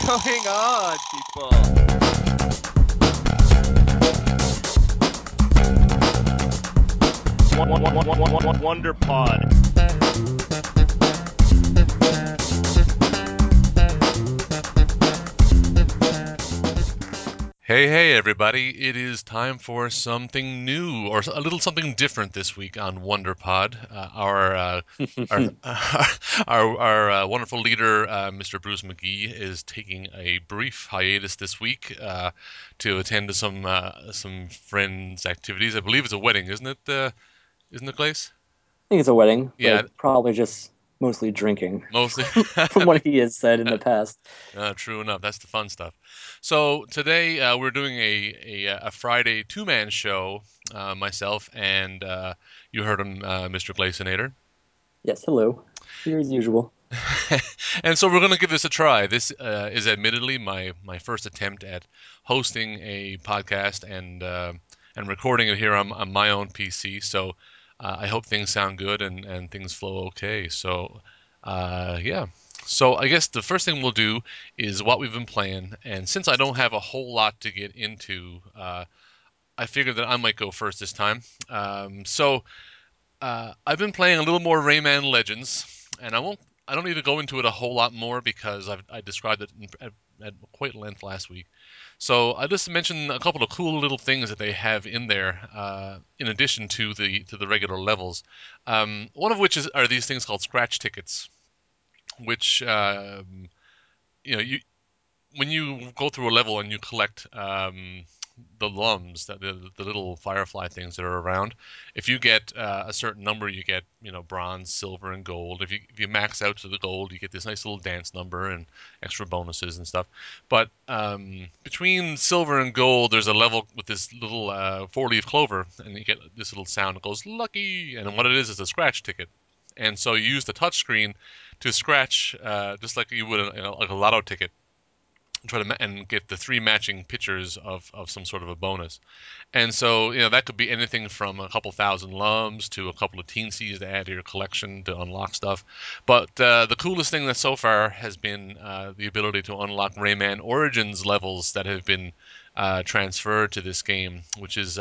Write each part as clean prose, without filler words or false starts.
going on, people? Wonder Pod. Hey, everybody. It is time for something new or a little something different this week on WonderPod. Our, our wonderful leader, Mr. Bruce McGee, is taking a brief hiatus this week to attend to some friends' activities. I believe it's a wedding, isn't it? Isn't it, Glace? Think it's a wedding, Yeah, but probably just mostly drinking, mostly. from what he has said in the past. True enough. That's the fun stuff. So today we're doing a Friday two-man show. Myself and you heard him, Mr. Glacenator. Yes, hello. Here as usual. And so we're going to give this a try. This is admittedly my first attempt at hosting a podcast and recording it here on my own PC. So I hope things sound good and things flow okay. So yeah. So I guess the first thing we'll do is what we've been playing. And since I don't have a whole lot to get into, I figured that I might go first this time. I've been playing a little more Rayman Legends, and I don't need to go into it a whole lot more because I described it at quite length last week. So I just mentioned a couple of cool little things that they have in there, in addition to the regular levels. One of which are these things called scratch tickets, which you know you when you go through a level and you collect the lums, the little firefly things that are around, if you get a certain number, you get bronze, silver, and gold. If you max out to the gold, you get this nice little dance number and extra bonuses and stuff. But between silver and gold, there's a level with this little four-leaf clover, and you get this little sound that goes lucky, and what it is a scratch ticket. And so you use the touch screen to scratch, just like you would like a lotto ticket, try to and get the three matching pictures of some sort of a bonus. And so, that could be anything from a couple thousand lums to a couple of teensies to add to your collection to unlock stuff. But the coolest thing that so far has been the ability to unlock Rayman Origins levels that have been transferred to this game, which is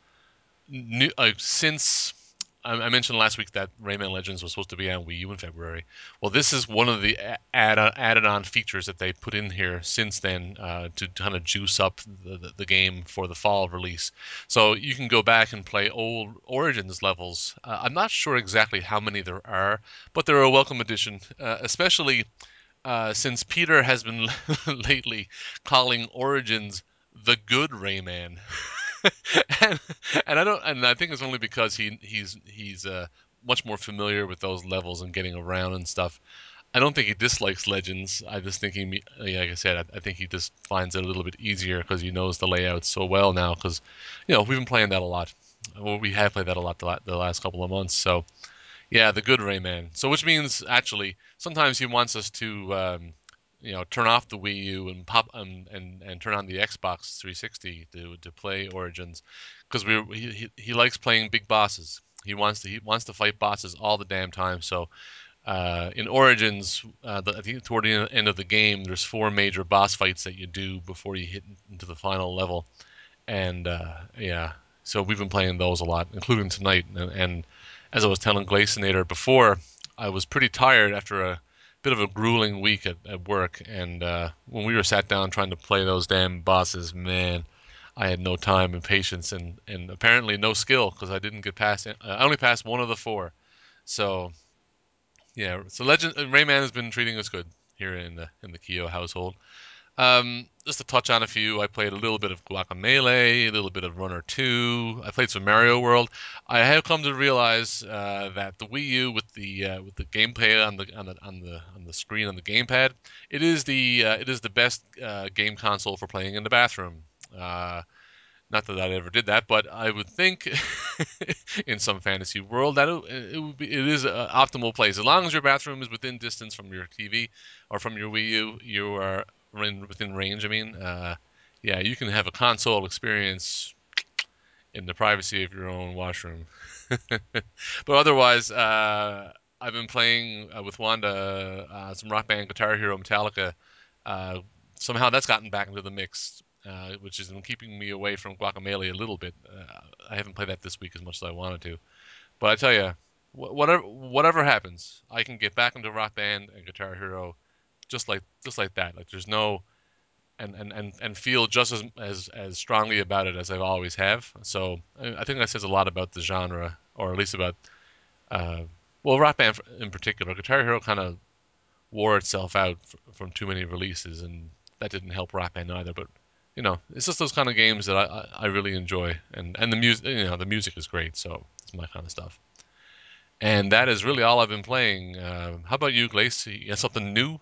new since I mentioned last week that Rayman Legends was supposed to be on Wii U in February. Well, this is one of the added-on features that they put in here since then to kind of juice up the game for the fall release. So you can go back and play old Origins levels. I'm not sure exactly how many there are, but they're a welcome addition, especially since Peter has been lately calling Origins the good Rayman. and, and I think it's only because he's much more familiar with those levels and getting around and stuff. I don't think he dislikes Legends. I just think like I said, I think he just finds it a little bit easier because he knows the layout so well now. Because we've been playing that a lot. Well, we have played that a lot the last couple of months. So yeah, the good Rayman. So which means actually sometimes he wants us to turn off the Wii U and pop and turn on the Xbox 360 to play Origins because he likes playing big bosses. He wants to fight bosses all the damn time. So in Origins, I think toward the end of the game, there's four major boss fights that you do before you hit into the final level, and yeah, so we've been playing those a lot, including tonight. And as I was telling Glacinator before, I was pretty tired after a bit of a grueling week at work, and when we were sat down trying to play those damn bosses, man, I had no time and patience, and apparently no skill because I didn't get past it. I only passed one of the four. So yeah, so Legend Rayman has been treating us good here in the Kyo household. Just to touch on a few, I played a little bit of Guacamelee, a little bit of Runner 2. I played some Mario World. I have come to realize that the Wii U with the gameplay on the screen on the gamepad, it is the best game console for playing in the bathroom. Not that I ever did that, but I would think in some fantasy world that it is an optimal place as long as your bathroom is within distance from your TV or from your Wii U. You are within range. I mean, yeah, you can have a console experience in the privacy of your own washroom. But otherwise, I've been playing with Wanda some Rock Band, Guitar Hero, Metallica. Uh, somehow that's gotten back into the mix, which has been keeping me away from Guacamelee a little bit. I haven't played that this week as much as I wanted to. But I tell you, whatever happens, I can get back into Rock Band and Guitar Hero just like that. Like there's no and feel just as strongly about it as I always have. So I think that says a lot about the genre, or at least about uh, well, Rock Band in particular. Guitar Hero kind of wore itself out from too many releases, and that didn't help Rock Band either. But it's just those kind of games that I really enjoy, and the music, the music is great. So it's my kind of stuff. And that is really all I've been playing. How about you, Glace? You got something new?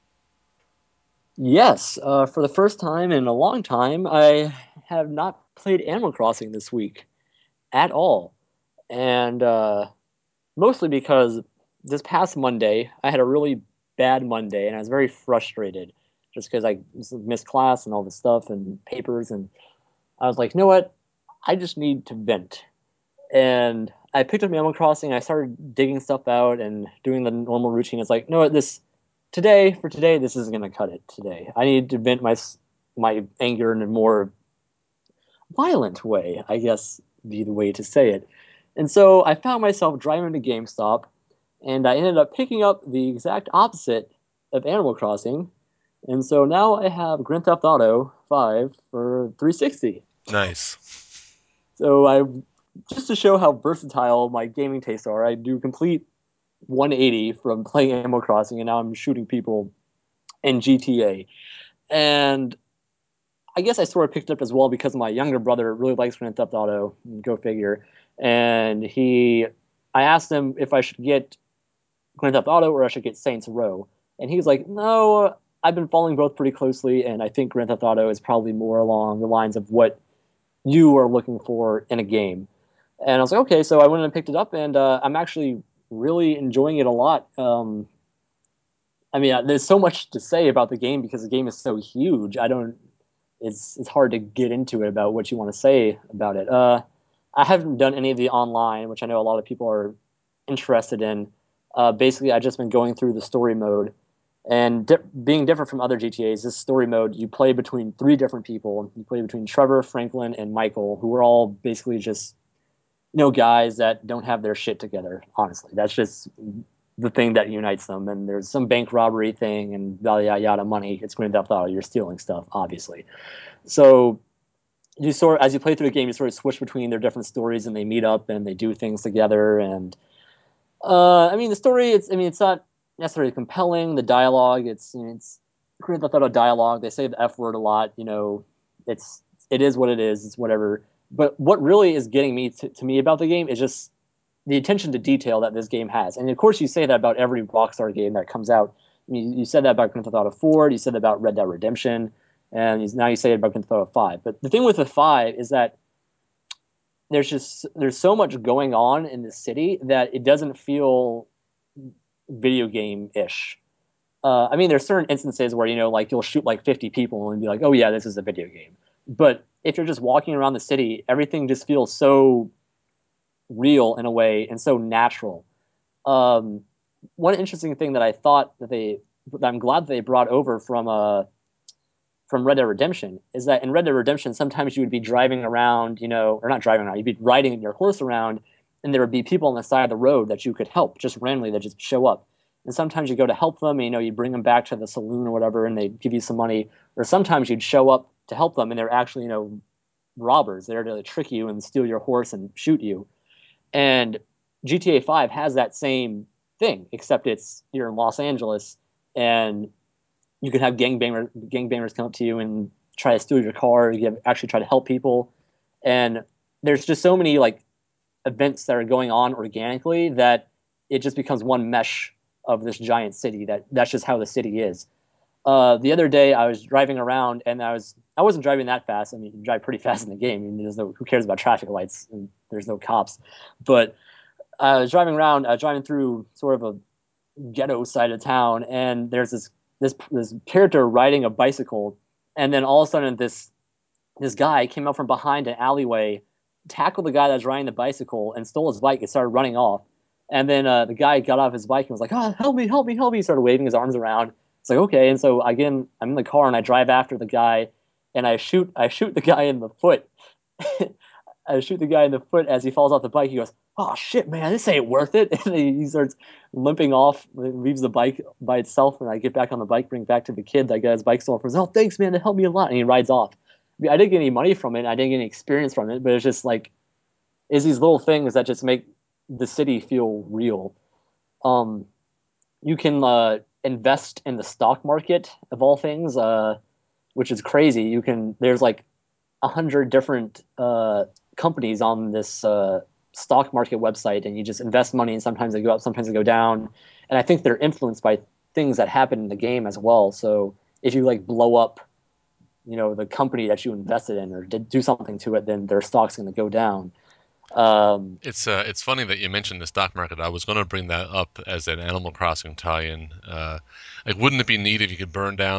Yes, for the first time in a long time, I have not played Animal Crossing this week at all. And mostly because this past Monday, I had a really bad Monday and I was very frustrated just because I missed class and all this stuff and papers. And I was like, you know what? I just need to vent. And I picked up Animal Crossing. I started digging stuff out and doing the normal routine. It's like, no, for today, this isn't going to cut it. Today, I need to vent my anger in a more violent way, I guess, be the way to say it. And so I found myself driving to GameStop, and I ended up picking up the exact opposite of Animal Crossing. And so now I have Grand Theft Auto 5 for 360. Nice. So I just to show how versatile my gaming tastes are, I do complete 180 from playing Animal Crossing, and now I'm shooting people in GTA. And I guess I sort of picked it up as well because my younger brother really likes Grand Theft Auto. Go figure. And I asked him if I should get Grand Theft Auto or I should get Saints Row, and he's like, "No, I've been following both pretty closely, and I think Grand Theft Auto is probably more along the lines of what you are looking for in a game." And I was like, okay, so I went and picked it up, and I'm actually really enjoying it a lot. I mean, there's so much to say about the game because the game is so huge. I don't. It's hard to get into it about what you want to say about it. I haven't done any of the online, which I know a lot of people are interested in. Basically, I've just been going through the story mode, and being different from other GTA's, this story mode you play between three different people. You play between Trevor, Franklin, and Michael, who are all basically just guys that don't have their shit together. Honestly, that's just the thing that unites them. And there's some bank robbery thing and yada yada money. It's Grand Theft Auto. You're stealing stuff, obviously. So as you play through the game, you sort of switch between their different stories, and they meet up and they do things together. And I mean, the story. It's not necessarily compelling. The dialogue. It's Grand Theft Auto dialogue. They say the F word a lot. It is what it is. It's whatever. But what really is getting me to me about the game is just the attention to detail that this game has. And of course, you say that about every Rockstar game that comes out. I mean, you said that about Grand Theft Auto 4, you said that about Red Dead Redemption, and now you say it about Grand Theft Auto 5. But the thing with the 5 is that there's so much going on in the city that it doesn't feel video game ish. I mean, there's certain instances where like you'll shoot like 50 people and be like, oh yeah, this is a video game. But if you're just walking around the city, everything just feels so real in a way and so natural. Um, One interesting thing that I thought that I'm glad that they brought over from Red Dead Redemption is that in Red Dead Redemption, sometimes you would be driving around, or not driving around, you'd be riding your horse around, and there would be people on the side of the road that you could help just randomly that just show up. And sometimes you go to help them, and, you bring them back to the saloon or whatever, and they give you some money. Or sometimes you'd show up to help them, and they're actually, robbers. They're to trick you and steal your horse and shoot you. And GTA 5 has that same thing, except you're in Los Angeles, and you can have gangbangers come up to you and try to steal your car. You actually try to help people, and there's just so many like events that are going on organically that it just becomes one mesh of this giant city. That's just how the city is. The other day I was driving around and I wasn't driving that fast. I mean, you drive pretty fast in the game. I mean, who cares about traffic lights and there's no cops. But I was driving around, driving through sort of a ghetto side of town, and there's this character riding a bicycle, and then all of a sudden this guy came up from behind an alleyway, tackled the guy that was riding the bicycle, and stole his bike and started running off. And then the guy got off his bike and was like, "Oh, help me, help me, help me!" He started waving his arms around. It's like, okay. And so again, I'm in the car and I drive after the guy, and I shoot the guy in the foot. I shoot the guy in the foot as he falls off the bike. He goes, "Oh shit, man, this ain't worth it!" And he starts limping off, leaves the bike by itself. And I get back on the bike, bring it back to the kid that got his bike stolen from. Him. Oh, thanks, man, it helped me a lot. And he rides off. I mean, I didn't get any money from it. I didn't get any experience from it. But it's just like, it's these little things that just make the city feel real. Um, you can invest in the stock market of all things, which is crazy. There's like 100 different companies on this stock market website, and you just invest money, and sometimes they go up, sometimes they go down. And I think they're influenced by things that happen in the game as well. So if you like blow up, the company that you invested in, or did do something to it, then their stock's going to go down. It's funny that you mentioned the stock market. I was going to bring that up as an Animal Crossing tie-in. Like, wouldn't it be neat if you could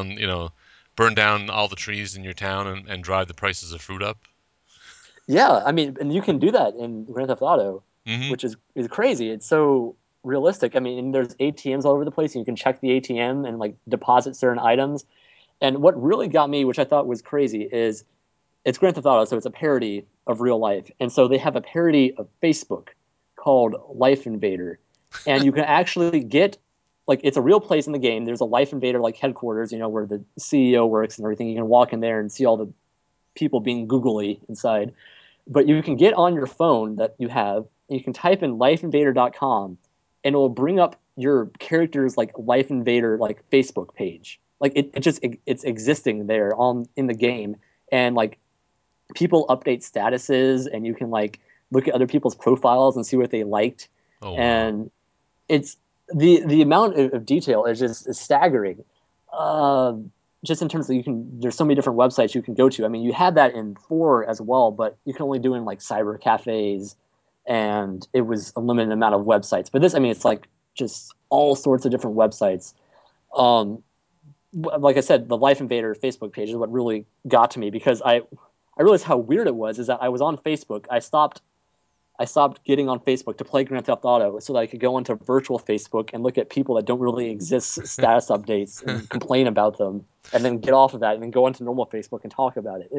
burn down all the trees in your town and drive the prices of fruit up? Yeah, I mean, and you can do that in Grand Theft Auto, Hmm. which is crazy. It's so realistic. I mean, and there's ATMs all over the place, and you can check the ATM and like deposit certain items. And what really got me, which I thought was crazy, is it's Grand Theft Auto, so it's a parody of real life. And so they have a parody of Facebook called Life Invader, and you can actually get like it's a real place in the game. There's a Life Invader like headquarters, where the CEO works and everything. You can walk in there and see all the people being googly inside, but you can get on your phone that you have, and you can type in lifeinvader.com, and it will bring up your character's like Life Invader like Facebook page. Like it's existing there on in the game, and like people update statuses, and you can like look at other people's profiles and see what they liked. Oh wow. And it's the amount of detail is staggering. Uh, just in terms of there's so many different websites you can go to. I mean, you had that in 4 as well, but you can only do in like cyber cafes, and it was a limited amount of websites. But this, I mean, it's like just all sorts of different websites. Um, like I said, the Life Invader Facebook page is what really got to me, because I realized how weird it was. Is that I was on Facebook. I stopped getting on Facebook to play Grand Theft Auto so that I could go into virtual Facebook and look at people that don't really exist status updates and complain about them, and then get off of that and then go into normal Facebook and talk about it.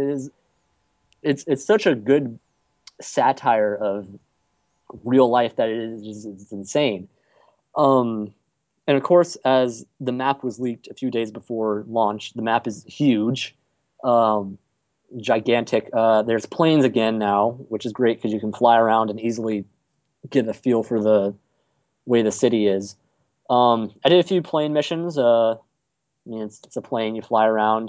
It's such a good satire of real life that it is it's insane. Um, and of course, as the map was leaked a few days before launch, the map is huge, um, gigantic. There's planes again now, which is great because you can fly around and easily get a feel for the way the city is. I did a few plane missions. I mean, it's a plane, you fly around.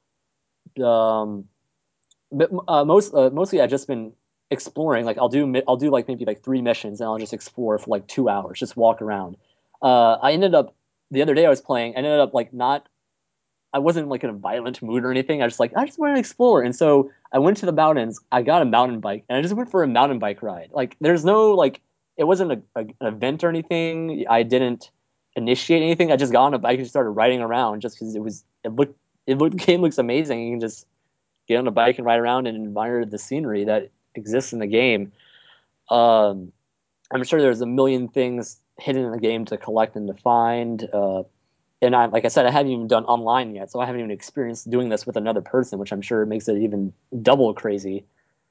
Um, but mostly I've just been exploring. Like I'll do like maybe like 3 missions, and I'll just explore for like 2 hours, just walk around. I ended up the other day I was playing. I ended up like not. I wasn't like in a violent mood or anything. I just wanted to explore, and so I went to the mountains. I got a mountain bike, and I just went for a mountain bike ride. Like there's no like it wasn't an event or anything. I didn't initiate anything. I just got on a bike and just started riding around just because the game looks amazing. You can just get on a bike and ride around and admire the scenery that exists in the game. Um, I'm sure there's a million things hidden in the game to collect and to find. And like I said, I haven't even done online yet, so I haven't even experienced doing this with another person, which I'm sure makes it even double crazy.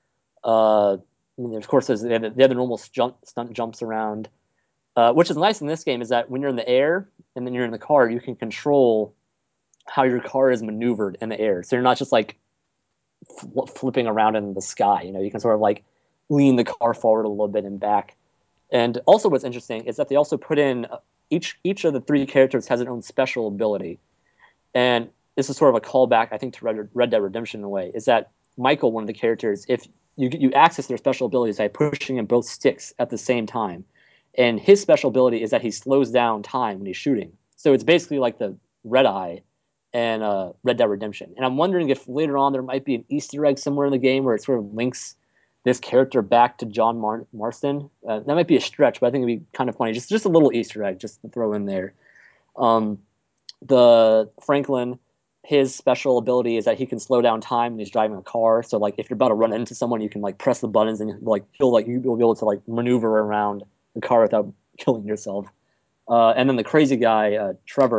I mean, of course, they have the normal stunt jumps around, which is nice in this game. Is that when you're in the air and then you're in the car, you can control how your car is maneuvered in the air. So you're not just like flipping around in the sky. You can sort of like lean the car forward a little bit and back. And also, what's interesting is that they also put in each of the 3 characters has its own special ability, and this is sort of a callback, I think, to Red Dead Redemption in a way. Is that Michael, one of the characters, if you access their special abilities by pushing in both sticks at the same time, and his special ability is that he slows down time when he's shooting. So it's basically like the Red Eye and Red Dead Redemption. And I'm wondering if later on there might be an Easter egg somewhere in the game where it sort of links this character back to John Marston. That might be a stretch, but I think it'd be kind of funny. Just a little Easter egg just to throw in there. Um, the Franklin, his special ability is that he can slow down time when he's driving a car. So like if you're about to run into someone, you can like press the buttons and like feel like you'll be able to like maneuver around the car without killing yourself. And then the crazy guy, Trevor,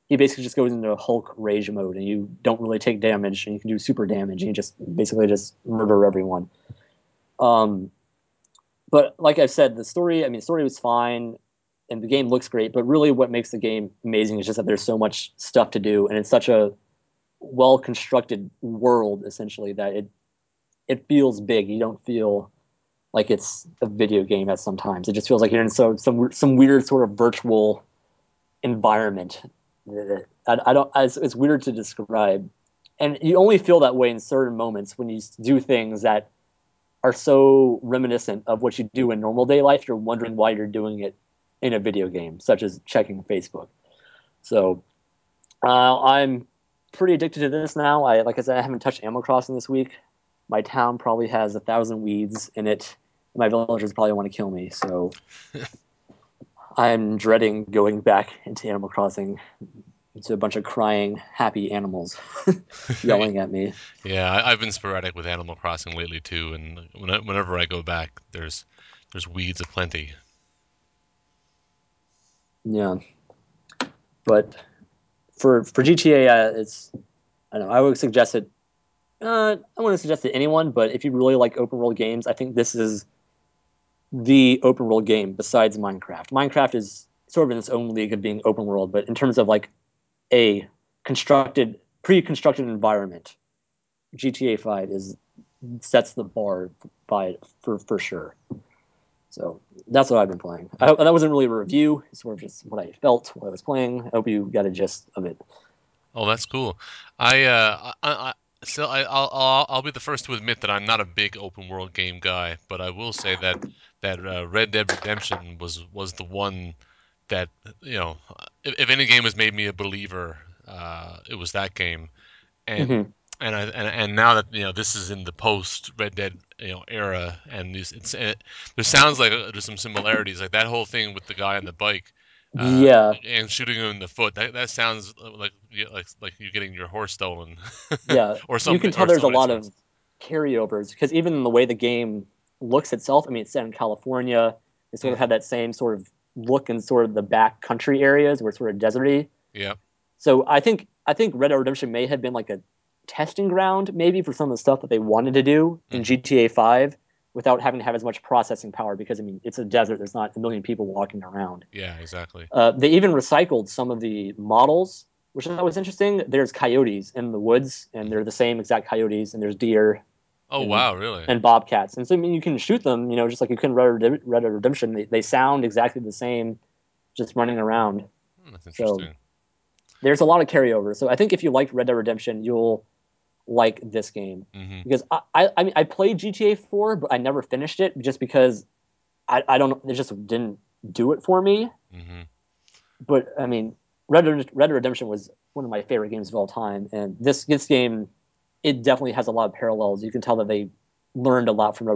he basically just goes into Hulk rage mode, and you don't really take damage, and you can do super damage, and you just basically just murder everyone. Um, but like I said, the story was fine, and the game looks great. But really, what makes the game amazing is just that there's so much stuff to do, and it's such a well constructed world, essentially, that it feels big. You don't feel like it's a video game at sometimes. It just feels like you're in some weird sort of virtual environment. I don't. It's weird to describe, and you only feel that way in certain moments when you do things that are so reminiscent of what you do in normal day life. You're wondering why you're doing it in a video game, such as checking Facebook. So I'm pretty addicted to this now. Like I said, I haven't touched Animal Crossing this week. My town probably has 1,000 weeds in it. My villagers probably want to kill me, so I'm dreading going back into Animal Crossing. It's a bunch of crying, happy animals yelling at me. Yeah, I've been sporadic with Animal Crossing lately too, and whenever I go back, there's weeds aplenty. Yeah, but for GTA, it's I don't know. I would suggest it. I wouldn't suggest it to anyone, but if you really like open world games, I think this is the open world game besides Minecraft. Minecraft is sort of in its own league of being open world, but in terms of like a pre-constructed environment, GTA 5 is sets the bar by for sure. So that's what I've been playing. I hope that wasn't really a review. It's sort of just what I felt while I was playing. I hope you got a gist of it. Oh, that's cool. I so I'll be the first to admit that I'm not a big open world game guy, but I will say that Red Dead Redemption was the one that if any game has made me a believer, it was that game. And Mm-hmm. and now that this is in the post Red Dead era, and there sounds like there's some similarities, like that whole thing with the guy on the bike uh, Yeah, and shooting him in the foot. That sounds like you getting your horse stolen, yeah. or You can something tell or there's a somebody lot steals. of carryovers because even in the way the game looks itself, I mean, it's set in California. It sort of had Hmm. that same sort of look in sort of the back country areas where it's sort of deserty. Yeah. So I think Red Dead Redemption may have been like a testing ground maybe for some of the stuff that they wanted to do in Hmm. GTA 5 without having to have as much processing power because I mean it's a desert. There's not a million people walking around. Yeah. Exactly. They even recycled some of the models, which I thought was interesting. There's coyotes in the woods, and Hmm. they're the same exact coyotes, and there's deer Oh and wow, really? and bobcats. And so I mean, you can shoot them, just like you can Red Dead Redemption. They sound exactly the same, just running around. That's So interesting. there's a lot of carryover. So I think if you liked Red Dead Redemption, you'll like this game Hmm. because I mean I played GTA 4, but I never finished it just because I don't it just didn't do it for me. Hmm. But I mean, Red Dead Redemption was one of my favorite games of all time, and this game it definitely has a lot of parallels. You can tell that they learned a lot from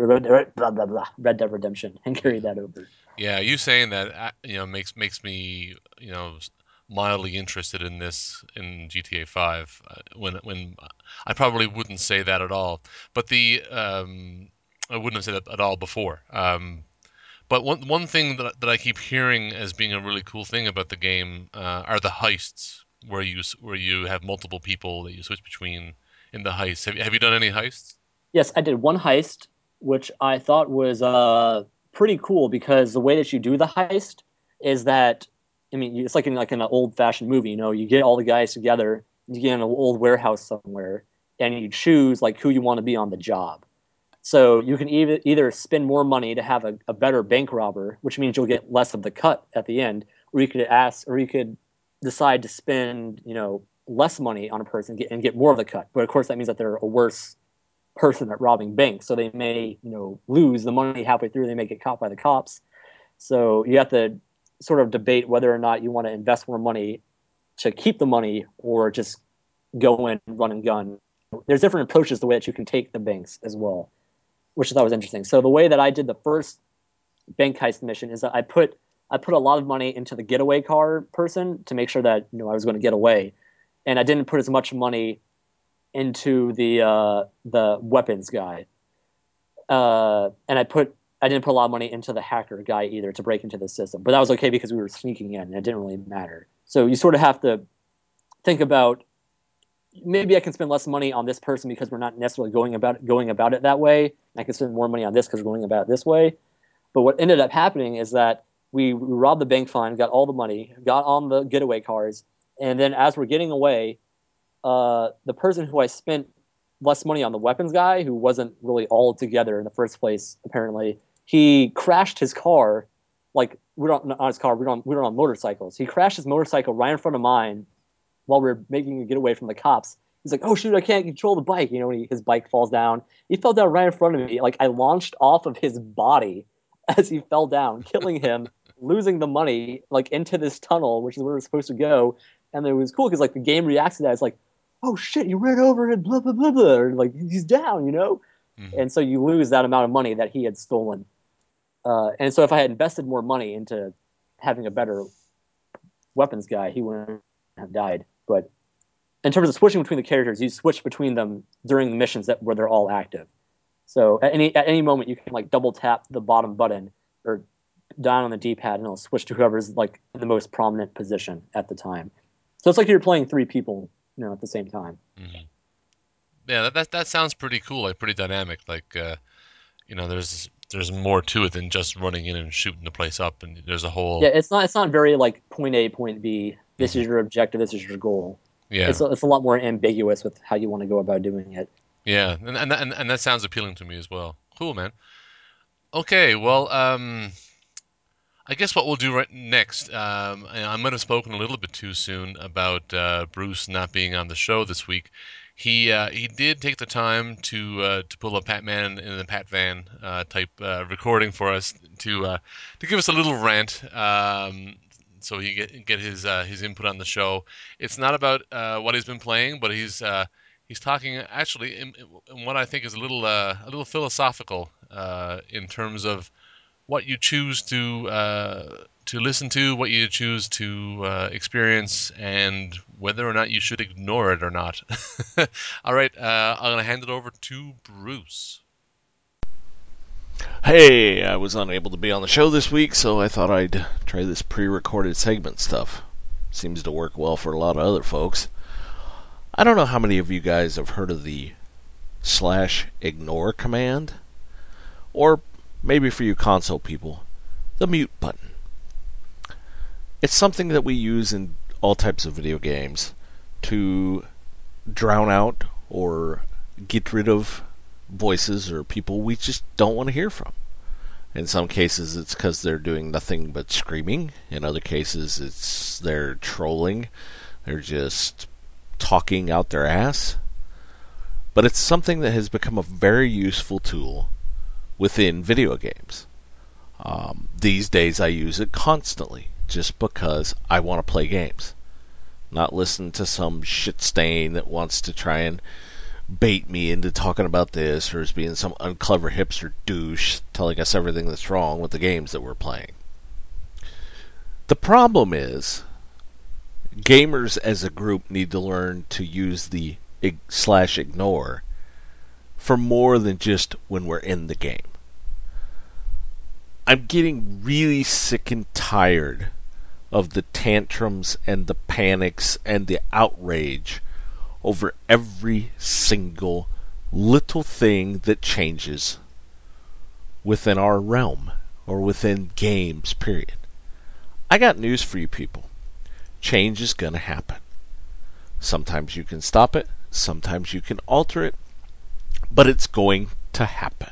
Red Dead Redemption and carried that over. Yeah, you saying that makes me mildly interested in this in GTA 5 when I probably wouldn't say that at all. But the I wouldn't have said that at all before. But one thing that I keep hearing as being a really cool thing about the game are the heists where you have multiple people that you switch between in the heists. Have you done any heists? Yes, I did one heist, which I thought was pretty cool because the way that you do the heist is that I mean it's like in an old fashioned movie. You get all the guys together, you get in an old warehouse somewhere, and you choose like who you want to be on the job. So you can either spend more money to have a better bank robber, which means you'll get less of the cut at the end, or you could decide to spend less money on a person and get more of the cut. But of course, that means that they're a worse person at robbing banks, so they may lose the money halfway through. They may get caught by the cops. So you have to sort of debate whether or not you want to invest more money to keep the money or just go in, run and gun. There's different approaches to the way that you can take the banks as well, which I thought was interesting. So the way that I did the first bank heist mission is that I put a lot of money into the getaway car person to make sure that I was going to get away, and I didn't put as much money into the weapons guy. And I didn't put a lot of money into the hacker guy either to break into the system. But that was okay because we were sneaking in and it didn't really matter. So you sort of have to think about, maybe I can spend less money on this person because we're not necessarily going about it that way. I can spend more money on this because we're going about it this way. But what ended up happening is that we robbed the bank fund, got all the money, got on the getaway cars, and then as we're getting away, the person who I spent less money on, the weapons guy, who wasn't really all together in the first place, apparently, he crashed his car. Like, we don't on his car, we were on motorcycles. He crashed his motorcycle right in front of mine while we were making a getaway from the cops. He's like, "Oh shoot, I can't control the bike." When his bike falls down. He fell down right in front of me. Like, I launched off of his body as he fell down, killing him, losing the money, like, into this tunnel, which is where we're supposed to go. And it was cool because, like, the game reacts to that. It's like, "Oh shit, you ran over and blah blah blah blah," or, like, he's down, Mm-hmm. And so you lose that amount of money that he had stolen. And so if I had invested more money into having a better weapons guy, he wouldn't have died. But in terms of switching between the characters, you switch between them during the missions where they're all active. So at any moment, you can, like, double tap the bottom button or down on the D-pad, and it'll switch to whoever's, like, in the most prominent position at the time. So it's like you're playing three people, at the same time. Mm-hmm. Yeah, that sounds pretty cool, like pretty dynamic. Like, there's more to it than just running in and shooting the place up, and there's a whole. Yeah, it's not very, like, point A, point B. This Mm-hmm. is your objective. This is your goal. Yeah. It's a lot more ambiguous with how you want to go about doing it. Yeah, and that sounds appealing to me as well. Cool, man. Okay, well, I guess what we'll do right next, and I might have spoken a little bit too soon about Bruce not being on the show this week. He did take the time to pull a Pat Man in the Pat Van type recording for us to give us a little rant, so he get his input on the show. It's not about what he's been playing, but he's talking actually in what I think is a little philosophical in terms of what you choose to listen to, what you choose to experience, and whether or not you should ignore it or not. All right, I'm gonna hand it over to Bruce. Hey, I was unable to be on the show this week, so I thought I'd try this pre-recorded segment stuff. Seems to work well for a lot of other folks. I don't know how many of you guys have heard of the /ignore command, or maybe for you console people, the mute button. It's something that we use in all types of video games to drown out or get rid of voices or people we just don't want to hear from. In some cases, it's because they're doing nothing but screaming. In other cases, it's they're trolling. They're just talking out their ass. But it's something that has become a very useful tool within video games. These days, I use it constantly just because I want to play games. Not listen to some shit stain that wants to try and bait me into talking about this, or as being some unclever hipster douche telling us everything that's wrong with the games that we're playing. The problem is, gamers as a group need to learn to use the /ignore for more than just when we're in the game. I'm getting really sick and tired of the tantrums and the panics and the outrage over every single little thing that changes within our realm or within games, period. I got news for you people. Change is going to happen. Sometimes you can stop it, sometimes you can alter it, but it's going to happen.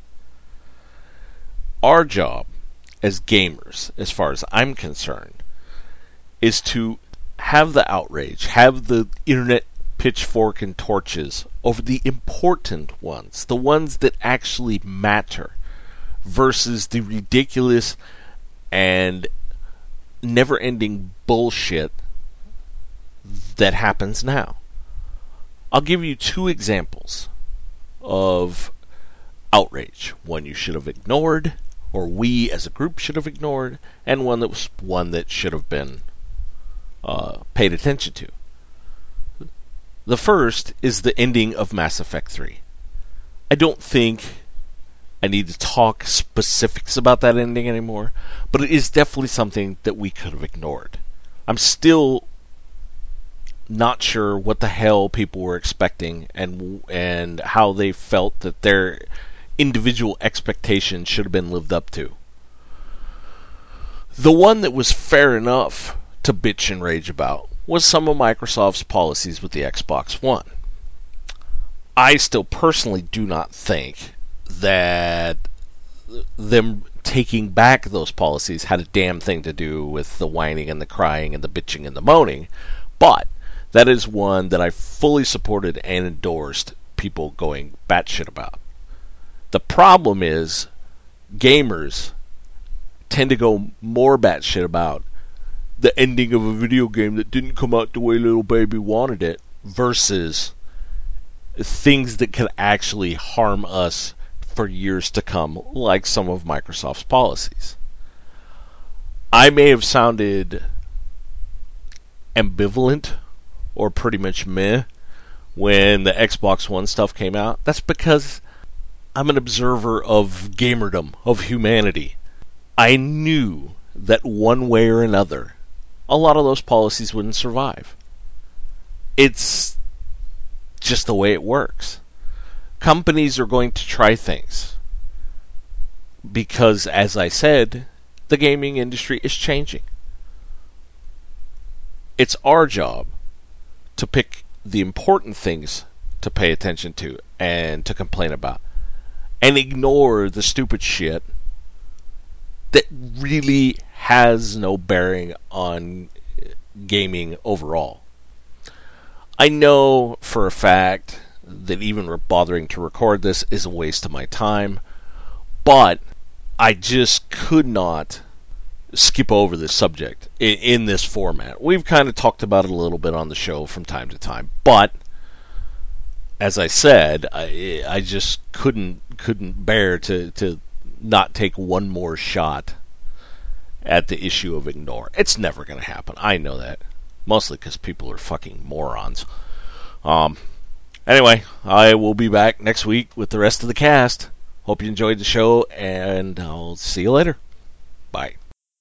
Our job as gamers, as far as I'm concerned, is to have the outrage, have the internet pitchfork and torches over the important ones, the ones that actually matter, versus the ridiculous and never-ending bullshit that happens now. I'll give you two examples of outrage. One you should have ignored, or we as a group should have ignored, and one that should have been paid attention to. The first is the ending of Mass Effect 3. I don't think I need to talk specifics about that ending anymore, but it is definitely something that we could have ignored. I'm still not sure what the hell people were expecting and how they felt that their individual expectations should have been lived up to. The one that was fair enough to bitch and rage about was some of Microsoft's policies with the Xbox One. I still personally do not think that them taking back those policies had a damn thing to do with the whining and the crying and the bitching and the moaning, but that is one that I fully supported and endorsed people going batshit about. The problem is gamers tend to go more batshit about the ending of a video game that didn't come out the way little baby wanted it versus things that can actually harm us for years to come, like some of Microsoft's policies. I may have sounded ambivalent or pretty much meh when the Xbox One stuff came out. That's because I'm an observer of gamerdom, of humanity. I knew that one way or another, a lot of those policies wouldn't survive. It's just the way it works. Companies are going to try things because, as I said, the gaming industry is changing. It's our job to pick the important things to pay attention to and to complain about, and ignore the stupid shit that really has no bearing on gaming overall. I know for a fact that even bothering to record this is a waste of my time, but I just could not skip over this subject in this format. We've kind of talked about it a little bit on the show from time to time, but as I said, I just couldn't bear to not take one more shot at the issue of ignore. It's never going to happen. I know that. Mostly because people are fucking morons. Um, anyway, I will be back next week with the rest of the cast. Hope you enjoyed the show, and I'll see you later. Bye.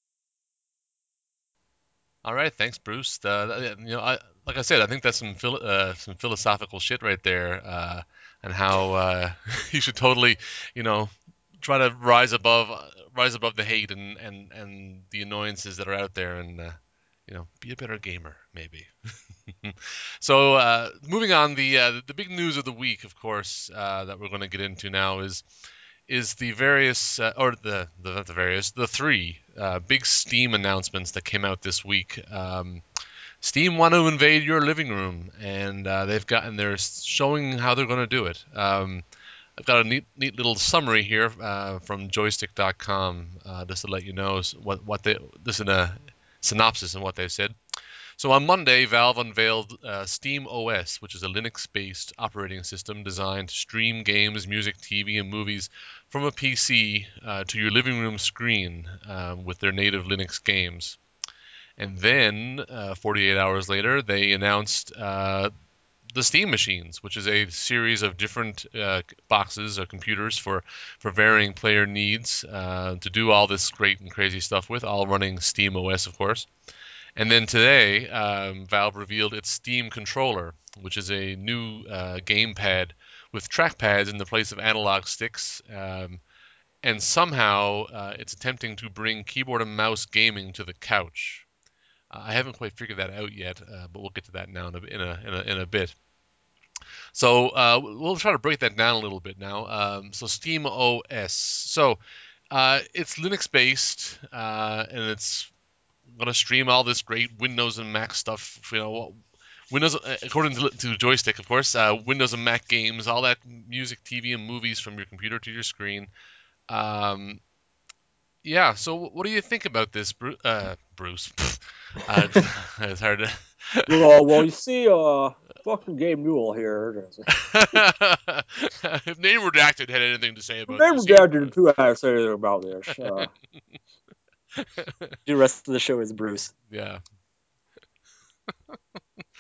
All right, thanks, Bruce. Like I said, I think that's some philosophical shit right there, and how you should totally, you know, try to rise above the hate and the annoyances that are out there, and be a better gamer, maybe. So, moving on, the big news of the week, of course, that we're going to get into now is the various or the not the various the three big Steam announcements that came out this week. Steam want to invade your living room, and they're showing how they're going to do it. I've got a neat little summary here from Joystick.com just to let you know this in a synopsis and what they said. So on Monday, Valve unveiled Steam OS, which is a Linux-based operating system designed to stream games, music, TV, and movies from a PC to your living room screen with their native Linux games. And then, 48 hours later, they announced the Steam Machines, which is a series of different boxes or computers for varying player needs to do all this great and crazy stuff with, all running Steam OS, of course. And then today, Valve revealed its Steam controller, which is a new gamepad with trackpads in the place of analog sticks. And somehow it's attempting to bring keyboard and mouse gaming to the couch. I haven't quite figured that out yet, but we'll get to that now in a bit. So we'll try to break that down a little bit now. So Steam OS. So it's Linux based, and it's going to stream all this great Windows and Mac stuff. Windows, according to Joystick, of course, Windows and Mac games, all that music, TV, and movies from your computer to your screen. Um, yeah. So, what do you think about this, Bruce? It's hard to. Well, you see, fucking Gabe Newell here. If Name Redacted had anything to say about Never this, doubted too I say anything about this. The rest of the show is Bruce. yeah.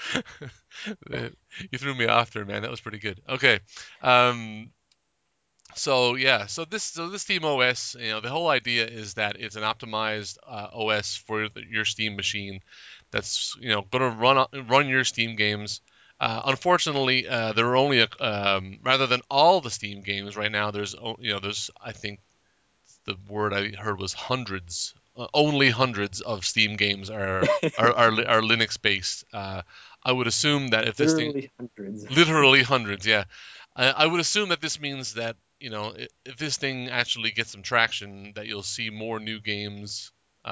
You threw me off there, man. That was pretty good. Okay. Um, So this Steam OS, the whole idea is that it's an optimized OS for your Steam machine that's going to run your Steam games. Unfortunately, there are only rather than all the Steam games right now. There's I think the word I heard was hundreds. Only hundreds of Steam games are Linux based. I would assume that if this thing Literally hundreds. literally hundreds, yeah. I would assume that this means that if this thing actually gets some traction, that you'll see more new games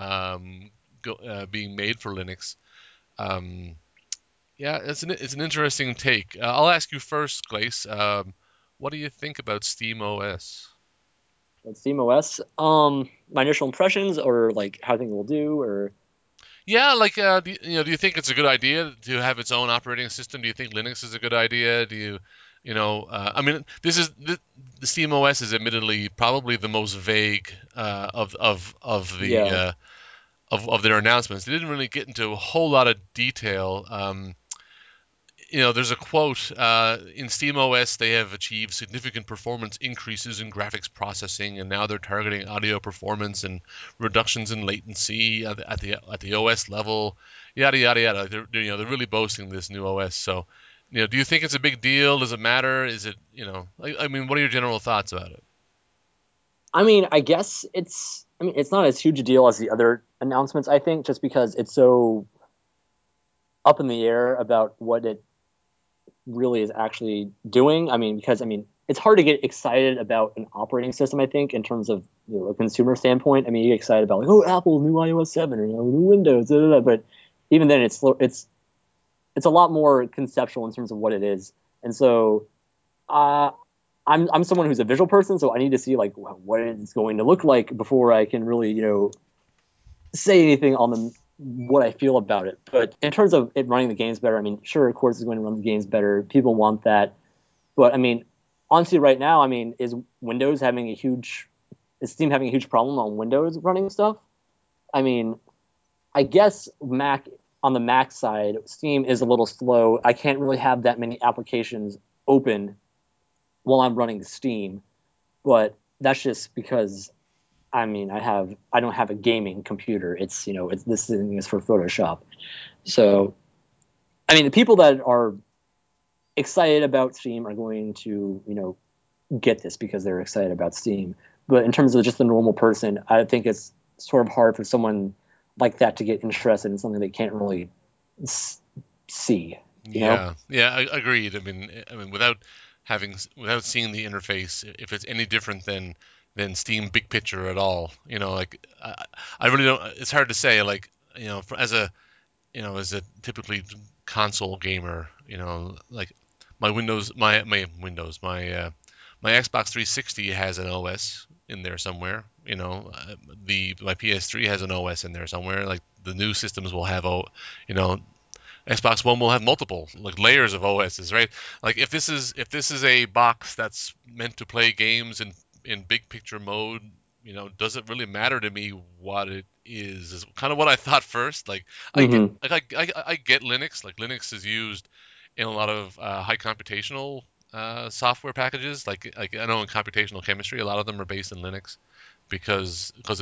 being made for Linux. Um, yeah, it's an interesting take. I'll ask you first, Glace. What do you think about Steam OS? But Steam OS. My initial impressions, or like how I think it will do, or Yeah, like do you think it's a good idea to have its own operating system? Do you think Linux is a good idea? I mean, the Steam OS is admittedly probably the most vague yeah. of their announcements. They didn't really get into a whole lot of detail. There's a quote in SteamOS. They have achieved significant performance increases in graphics processing, and now they're targeting audio performance and reductions in latency at the OS level. Yada yada yada. They're really boasting this new OS. So, do you think it's a big deal? Does it matter? Is it I mean, what are your general thoughts about it? I mean, I guess it's. I mean, it's not as huge a deal as the other announcements. I think just because it's so up in the air about what it really is actually doing. I mean, because I mean, it's hard to get excited about an operating system. I think in terms of a consumer standpoint. I mean, you get excited about like, oh, Apple new iOS 7 or new Windows, da, da, da. But even then, it's a lot more conceptual in terms of what it is. And so, uh, I'm someone who's a visual person, so I need to see like what it's going to look like before I can really say anything on what I feel about it. But in terms of it running the games better, I mean, sure, of course, it's going to run the games better. People want that, but I mean, honestly, right now, I mean, is Steam having a huge problem on Windows running stuff? I mean, I guess on the Mac side, Steam is a little slow. I can't really have that many applications open while I'm running Steam, but that's just because I mean, I don't have a gaming computer. It's this thing is for Photoshop. So, I mean, the people that are excited about Steam are going to, get this because they're excited about Steam. But in terms of just the normal person, I think it's sort of hard for someone like that to get interested in something they can't really s- see, you know? Yeah, yeah, agreed. I mean, without seeing the interface, if it's any different than Steam Big Picture at all, like I really don't. It's hard to say. Like, as a typically console gamer, like my Xbox 360 has an OS in there somewhere. The my PS3 has an OS in there somewhere. Like the new systems will have you know, Xbox One will have multiple like layers of OSs, right? Like if this is a box that's meant to play games in big picture mode, does it really matter to me what it is? Is kind of what I thought first. Like I get Hmm. like I get Linux. Like Linux is used in a lot of high computational software packages. Like I know in computational chemistry, a lot of them are based in Linux because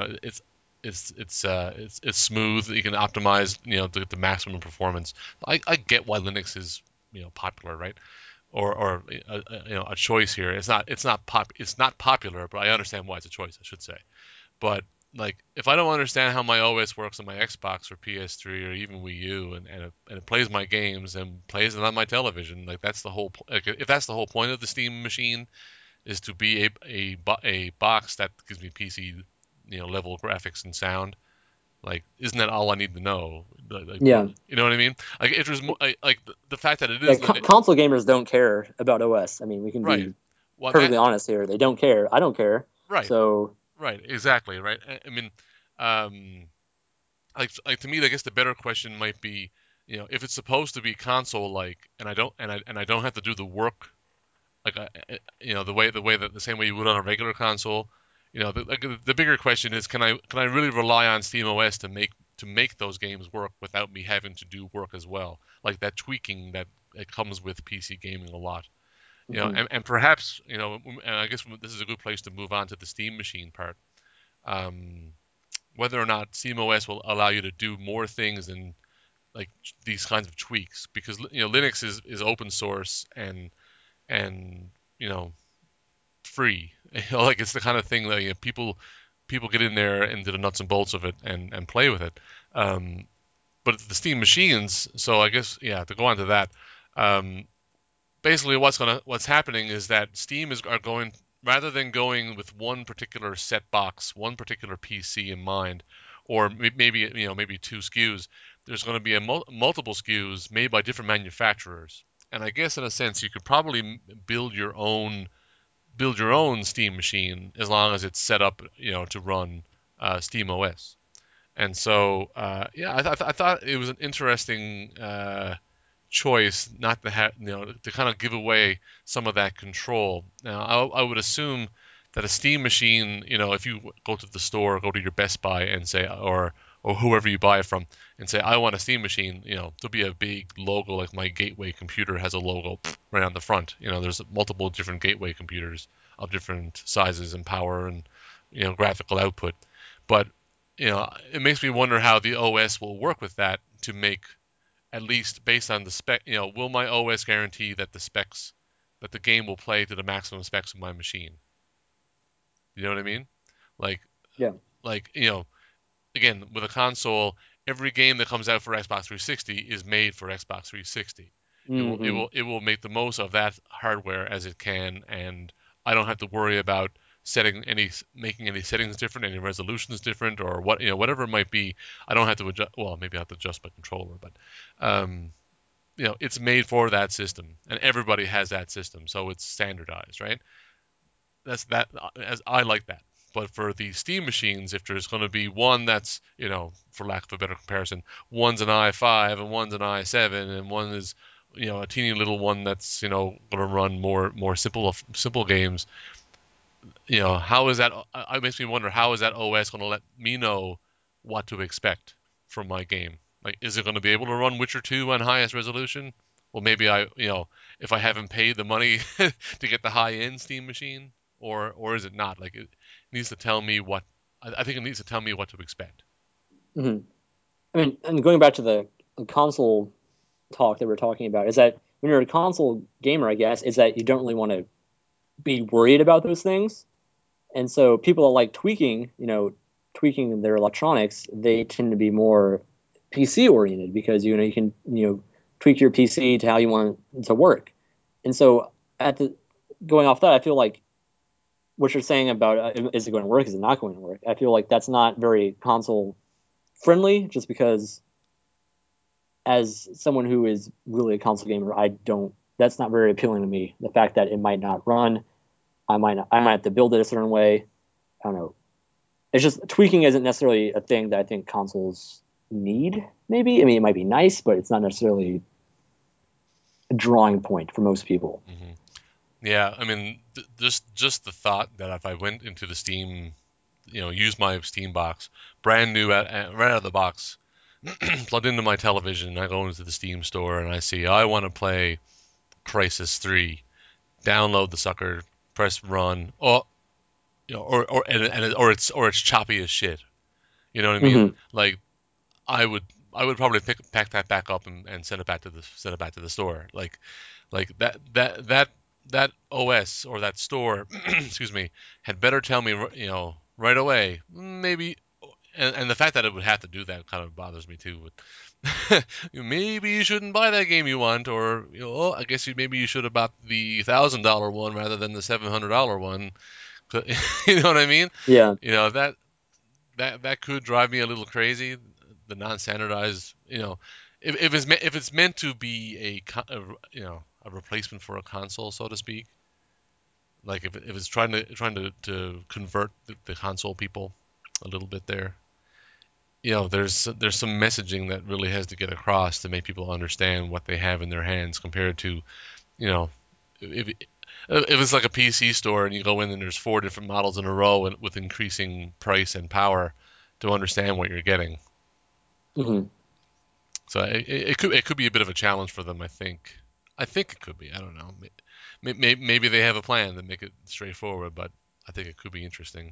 it's smooth. You can optimize the maximum performance. I get why Linux is popular, right? Or a choice here. It's not popular, but I understand why it's a choice. I should say. But like if I don't understand how my OS works on my Xbox or PS3 or even Wii U and it plays my games and plays it on my television, like that's the whole like if that's the whole point of the Steam machine is to be a box that gives me PC level graphics and sound. Like, isn't that all I need to know? Yeah. You know what I mean? Like, it was like the fact that it Yeah, is console gamers don't care about OS. I mean, we can right. be Well, that perfectly honest here. They don't care. I don't care. right, So, right, exactly, right. I mean, um, like to me, I guess the better question might be, if it's supposed to be console like, and I don't have to do the work like the way that the same way you would on a regular console. The bigger question is can I really rely on SteamOS to make those games work without me having to do work as well, like that tweaking that it comes with PC gaming a lot. and perhaps, and I guess this is a good place to move on to the Steam Machine part. Whether or not SteamOS will allow you to do more things than like these kinds of tweaks, because Linux is open source and free. Like it's the kind of thing that people get in there into the nuts and bolts of it and play with it. But the Steam machines, so I guess to go on to that, um, basically what's happening is that Steam are going, rather than going with one particular set box, one particular PC in mind, or maybe two SKUs. There's going to be multiple SKUs made by different manufacturers, and I guess in a sense you could probably build your own Steam machine as long as it's set up to run Steam OS. And so I thought it was an interesting choice not to have to kind of give away some of that control. Now I would assume that a Steam machine, if you go to the store, go to your Best Buy and say, or whoever you buy it from, and say I want a Steam machine, there'll be a big logo, like my Gateway computer has a logo right on the front. There's multiple different Gateway computers of different sizes and power and graphical output, but it makes me wonder how the OS will work with that to make, at least based on the spec, will my OS guarantee that the game will play to the maximum specs of my machine? You know what I mean? Like, Yeah. like again, with a console, every game that comes out for Xbox 360 is made for Xbox 360. It will make the most of that hardware as it can, and I don't have to worry about making any settings different, any resolutions different, or whatever it might be. I don't have to adjust. Well, maybe I have to adjust my controller, but um, it's made for that system, and everybody has that system, so it's standardized, right? That's that. As I like that. But for the Steam machines, if there's going to be one that's, for lack of a better comparison, one's an i5 and one's an i7, and one is, a teeny little one that's, going to run more simple games. How is that? It makes me wonder, how is that OS going to let me know what to expect from my game? Like, is it going to be able to run Witcher 2 on highest resolution? Well, maybe if I haven't paid the money to get the high-end Steam machine, or is it not? Like, it needs to tell me what. I think it needs to tell me what to expect. I mean, and going back to the console talk that we're talking about, is that when you're a console gamer, I guess, is that you don't really want to be worried about those things. And so people that like tweaking their electronics, they tend to be more PC oriented because you can tweak your PC to how you want it to work. And so going off that, I feel like what you're saying about is it going to work, is it not going to work? I feel like that's not very console friendly, just because as someone who is really a console gamer, that's not very appealing to me. The fact that it might not run, I might have to build it a certain way. I don't know. It's just tweaking isn't necessarily a thing that I think consoles need. Maybe, I mean, it might be nice, but it's not necessarily a drawing point for most people. Hmm. Yeah, I mean, just the thought that if I went into the Steam, use my Steam box, brand new right out of the box, plugged into my television, I go into the Steam store and I see I want to play Crisis 3, download the sucker, press run, or it's choppy as shit. You know what I mean? Mm-hmm. Like I would I would probably pack that back up and send it back to the store. Like that OS or that store, excuse me, had better tell me right away. Maybe, and the fact that it would have to do that kind of bothers me too. But maybe you shouldn't buy that game you want, or I guess maybe you should have bought the $1,000 one rather than the $700 one. You know what I mean? Yeah. That could drive me a little crazy. The non-standardized, if it's meant to be a replacement for a console, so to speak. Like if it's trying to convert the console people a little bit there. There's some messaging that really has to get across to make people understand what they have in their hands compared to, you know, if it's like a PC store and you go in and there's four different models in a row and with increasing price and power to understand what you're getting. Mm-hmm. So it could be a bit of a challenge for them. I think it could be. I don't know. Maybe they have a plan to make it straightforward, but I think it could be interesting.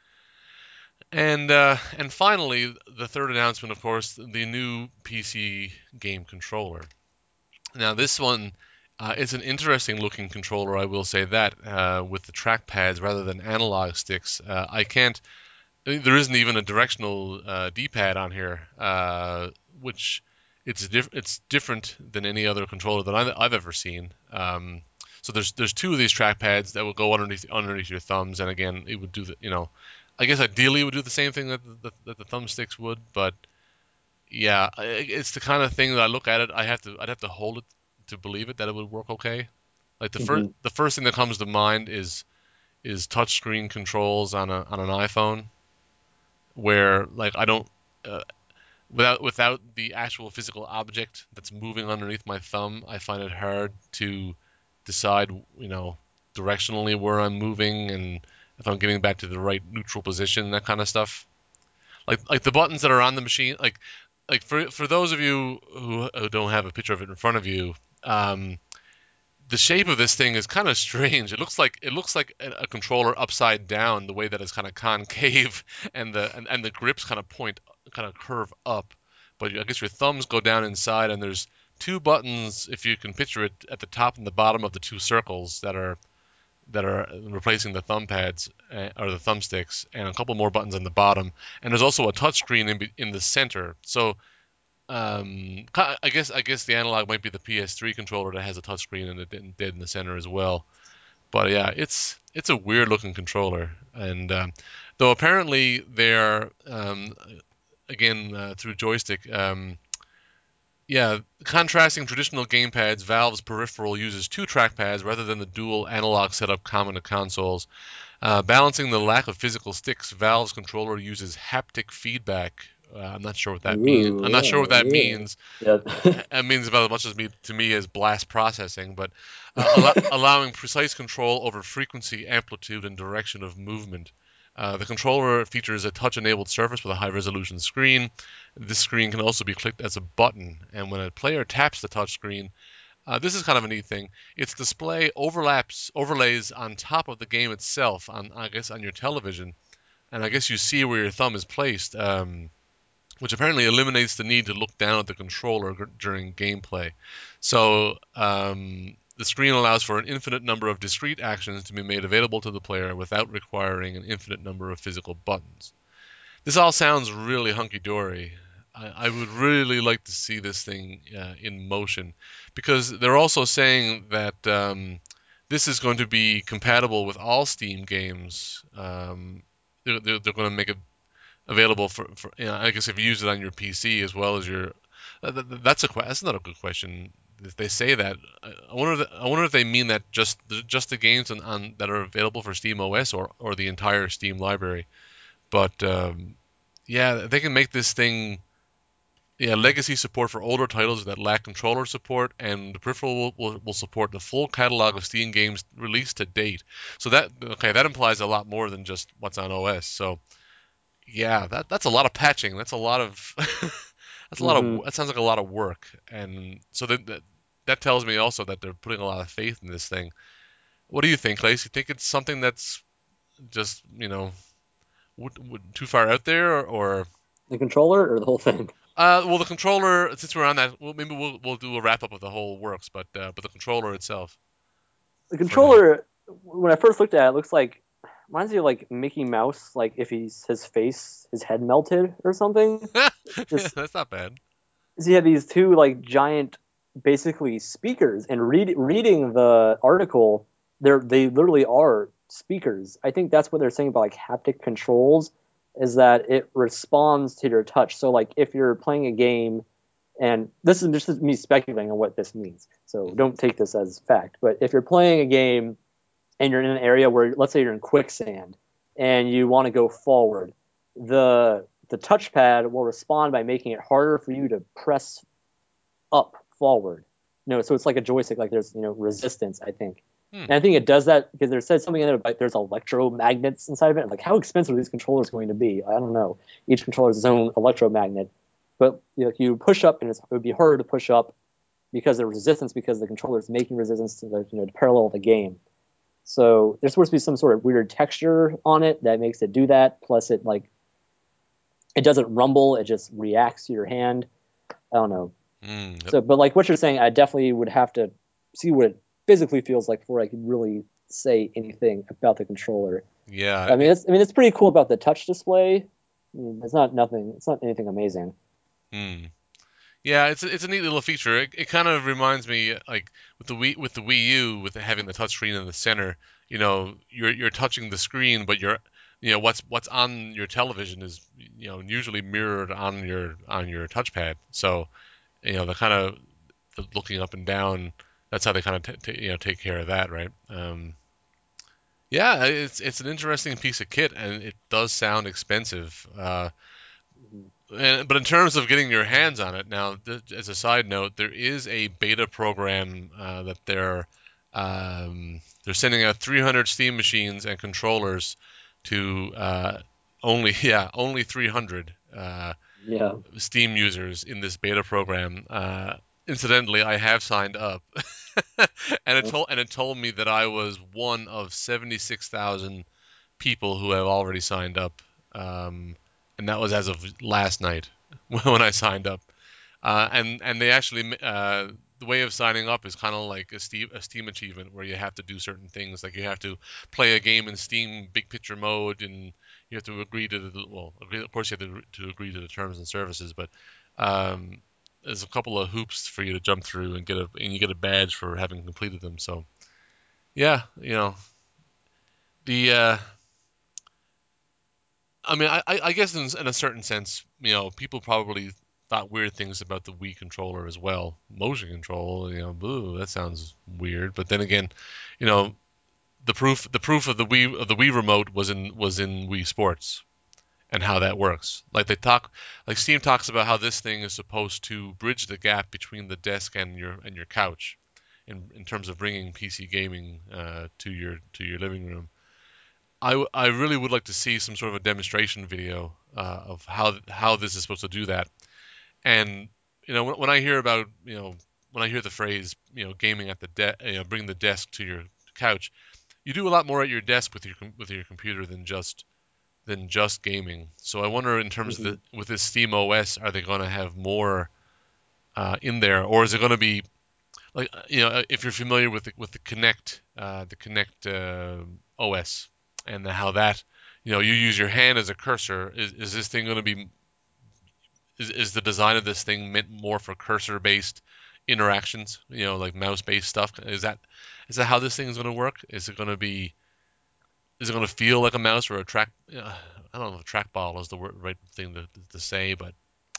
And finally, the third announcement, of course, the new PC game controller. Now, this one it's an interesting looking controller, I will say that, with the trackpads rather than analog sticks. I can't. There isn't even a directional D-pad on here, which it's different than any other controller that I've ever seen. So there's two of these trackpads that will go underneath your thumbs, and again, it would do I guess ideally it would do the same thing that the thumbsticks would, but yeah, it's the kind of thing that I look at it, I'd have to hold it to believe it that it would work okay. Like Mhm. the first thing that comes to mind is touchscreen controls on an iPhone, where like I don't uh, without the actual physical object that's moving underneath my thumb, I find it hard to decide, directionally where I'm moving and if I'm getting back to the right neutral position, that kind of stuff. Like the buttons that are on the machine, like for those of you who don't have a picture of it in front of you, um, the shape of this thing is kind of strange. It looks like a controller upside down, the way that it's kind of concave and the grips kind of curve up. But I guess your thumbs go down inside, and there's two buttons, if you can picture it, at the top and the bottom of the two circles that are replacing the thumb pads or the thumbsticks, and a couple more buttons on the bottom. And there's also a touchscreen in the center. So I guess the analog might be the PS3 controller that has a touchscreen and it dead in the center as well. But yeah, it's a weird looking controller, and though apparently they're again through joystick. Yeah, contrasting traditional gamepads, Valve's peripheral uses two trackpads rather than the dual analog setup common to consoles. Balancing the lack of physical sticks, Valve's controller uses haptic feedback. I'm not sure what that means. I'm not sure what Ooh, that yeah, means. yeah. It means about as much to me as blast processing, but allowing precise control over frequency, amplitude, and direction of movement. The controller features a touch-enabled surface with a high-resolution screen. This screen can also be clicked as a button, and when a player taps the touchscreen, this is kind of a neat thing. Its display overlays on top of the game itself, I guess on your television, and I guess you see where your thumb is placed. Which apparently eliminates the need to look down at the controller during gameplay. So the screen allows for an infinite number of discrete actions to be made available to the player without requiring an infinite number of physical buttons. This all sounds really hunky-dory. I would really like to see this thing in motion, because they're also saying that this is going to be compatible with all Steam games. They're going to make it available for I guess if you use it on your PC as well as your that's not a good question. If they say that, I wonder if they mean that just the games on that are available for Steam OS, or the entire Steam library. But yeah, they can make this thing. Yeah, legacy support for older titles that lack controller support, and the peripheral will support the full catalog of Steam games released to date. So that implies a lot more than just what's on OS. So yeah, that's a lot of patching. That's a lot of Hmm. that sounds like a lot of work. And so that tells me also that they're putting a lot of faith in this thing. What do you think, Lace? You think it's something that's just, too far out there, or The controller or the whole thing? well, the controller, since we're on that, well, maybe we'll do a wrap up of the whole works, but the controller itself The for now. controller, when I first looked at it, looks like reminds me of like Mickey Mouse, like if his head melted or something. Just That's not bad. so you have these two like giant, basically speakers, and reading the article, they literally are speakers. I think that's what they're saying about like haptic controls, is that it responds to your touch. So like if you're playing a game, and this is me speculating on what this means, so Hmm. don't take this as fact. But if you're playing a game and you're in an area where, let's say, you're in quicksand and you want to go forward, the touchpad will respond by making it harder for you to press up forward. So it's like a joystick, like there's resistance, I think. Hmm. And I think it does that because there said something in there about there's electromagnets inside of it. Like, how expensive are these controllers going to be? I don't know. Each controller has its own electromagnet, but you push up and it would be harder to push up because of resistance, because the controller is making resistance to the to parallel the game. So there's supposed to be some sort of weird texture on it that makes it do that. Plus, it doesn't rumble; it just reacts to your hand. I don't know. Yep. So, but like what you're saying, I definitely would have to see what it physically feels like before I could really say anything about the controller. Yeah. I mean, it's pretty cool about the touch display. It's not anything amazing. Yeah, it's a neat little feature. It kind of reminds me like with the Wii U with having the touchscreen in the center. You're touching the screen, but what's on your television is usually mirrored on your touchpad. So the kind of the looking up and down. That's how they kind of take care of that, right? Yeah, it's an interesting piece of kit, and it does sound expensive. But in terms of getting your hands on it, now, as a side note, there is a beta program that they're sending out 300 Steam machines and controllers to only 300 Yeah. Steam users in this beta program. Incidentally, I have signed up, and it told me that I was one of 76,000 people who have already signed up, and that was as of last night when I signed up. And they actually the way of signing up is kind of like a Steam achievement where you have to do certain things, like you have to play a game in Steam Big Picture mode, and you have to agree to of course you have to agree to the terms and services, but um, there's a couple of hoops for you to jump through and you get a badge for having completed them. So yeah, the I mean, I guess in a certain sense, people probably thought weird things about the Wii controller as well. Motion control, boo, that sounds weird. But then again, you know, the proof of the Wii remote was in Wii Sports and how that works. Like Steam talks about how this thing is supposed to bridge the gap between the desk and your couch, in terms of bringing PC gaming to your living room. I really would like to see some sort of a demonstration video of how this is supposed to do that. And when I hear about when I hear the phrase gaming at the bring the desk to your couch, you do a lot more at your desk with your computer than just gaming. So I wonder, in terms of Mhm. with this Steam OS, are they going to have more in there, or is it going to be like if you're familiar with the Kinect OS, and how that you use your hand as a cursor. Is this thing going to be is the design of this thing meant more for cursor based interactions, like mouse based stuff? Is that how this thing is going to work? Is it going to feel like a mouse or a track? I don't know if trackball is the right thing to say, but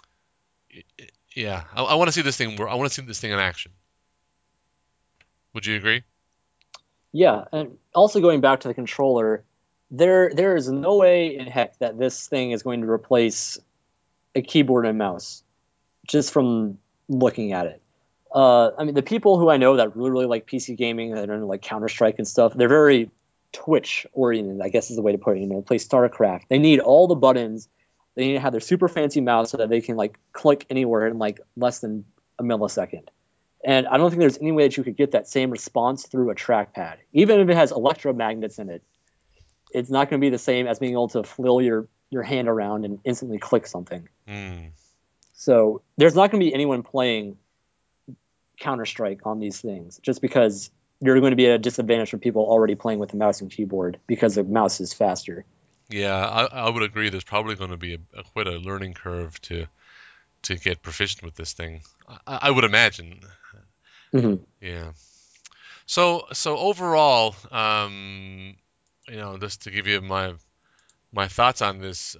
yeah, I want to see this thing work. I want to see this thing in action. Would you agree? Yeah, and also going back to the controller, there is no way in heck that this thing is going to replace a keyboard and mouse just from looking at it. I mean, the people who I know that really like PC gaming, that are into like Counter Strike and stuff, they're very Twitch oriented, I guess is the way to put it. Play StarCraft. They need all the buttons. They need to have their super fancy mouse so that they can like click anywhere in like less than a millisecond. And I don't think there's any way that you could get that same response through a trackpad. Even if it has electromagnets in it, it's not going to be the same as being able to flail your hand around and instantly click something. Hmm. So there's not going to be anyone playing Counter Strike on these things just because you're going to be at a disadvantage for people already playing with a mouse and keyboard because the mouse is faster. Yeah, I would agree. There's probably going to be quite a learning curve to get proficient with this thing. I would imagine. Mm-hmm. Yeah. So overall, just to give you my thoughts on this,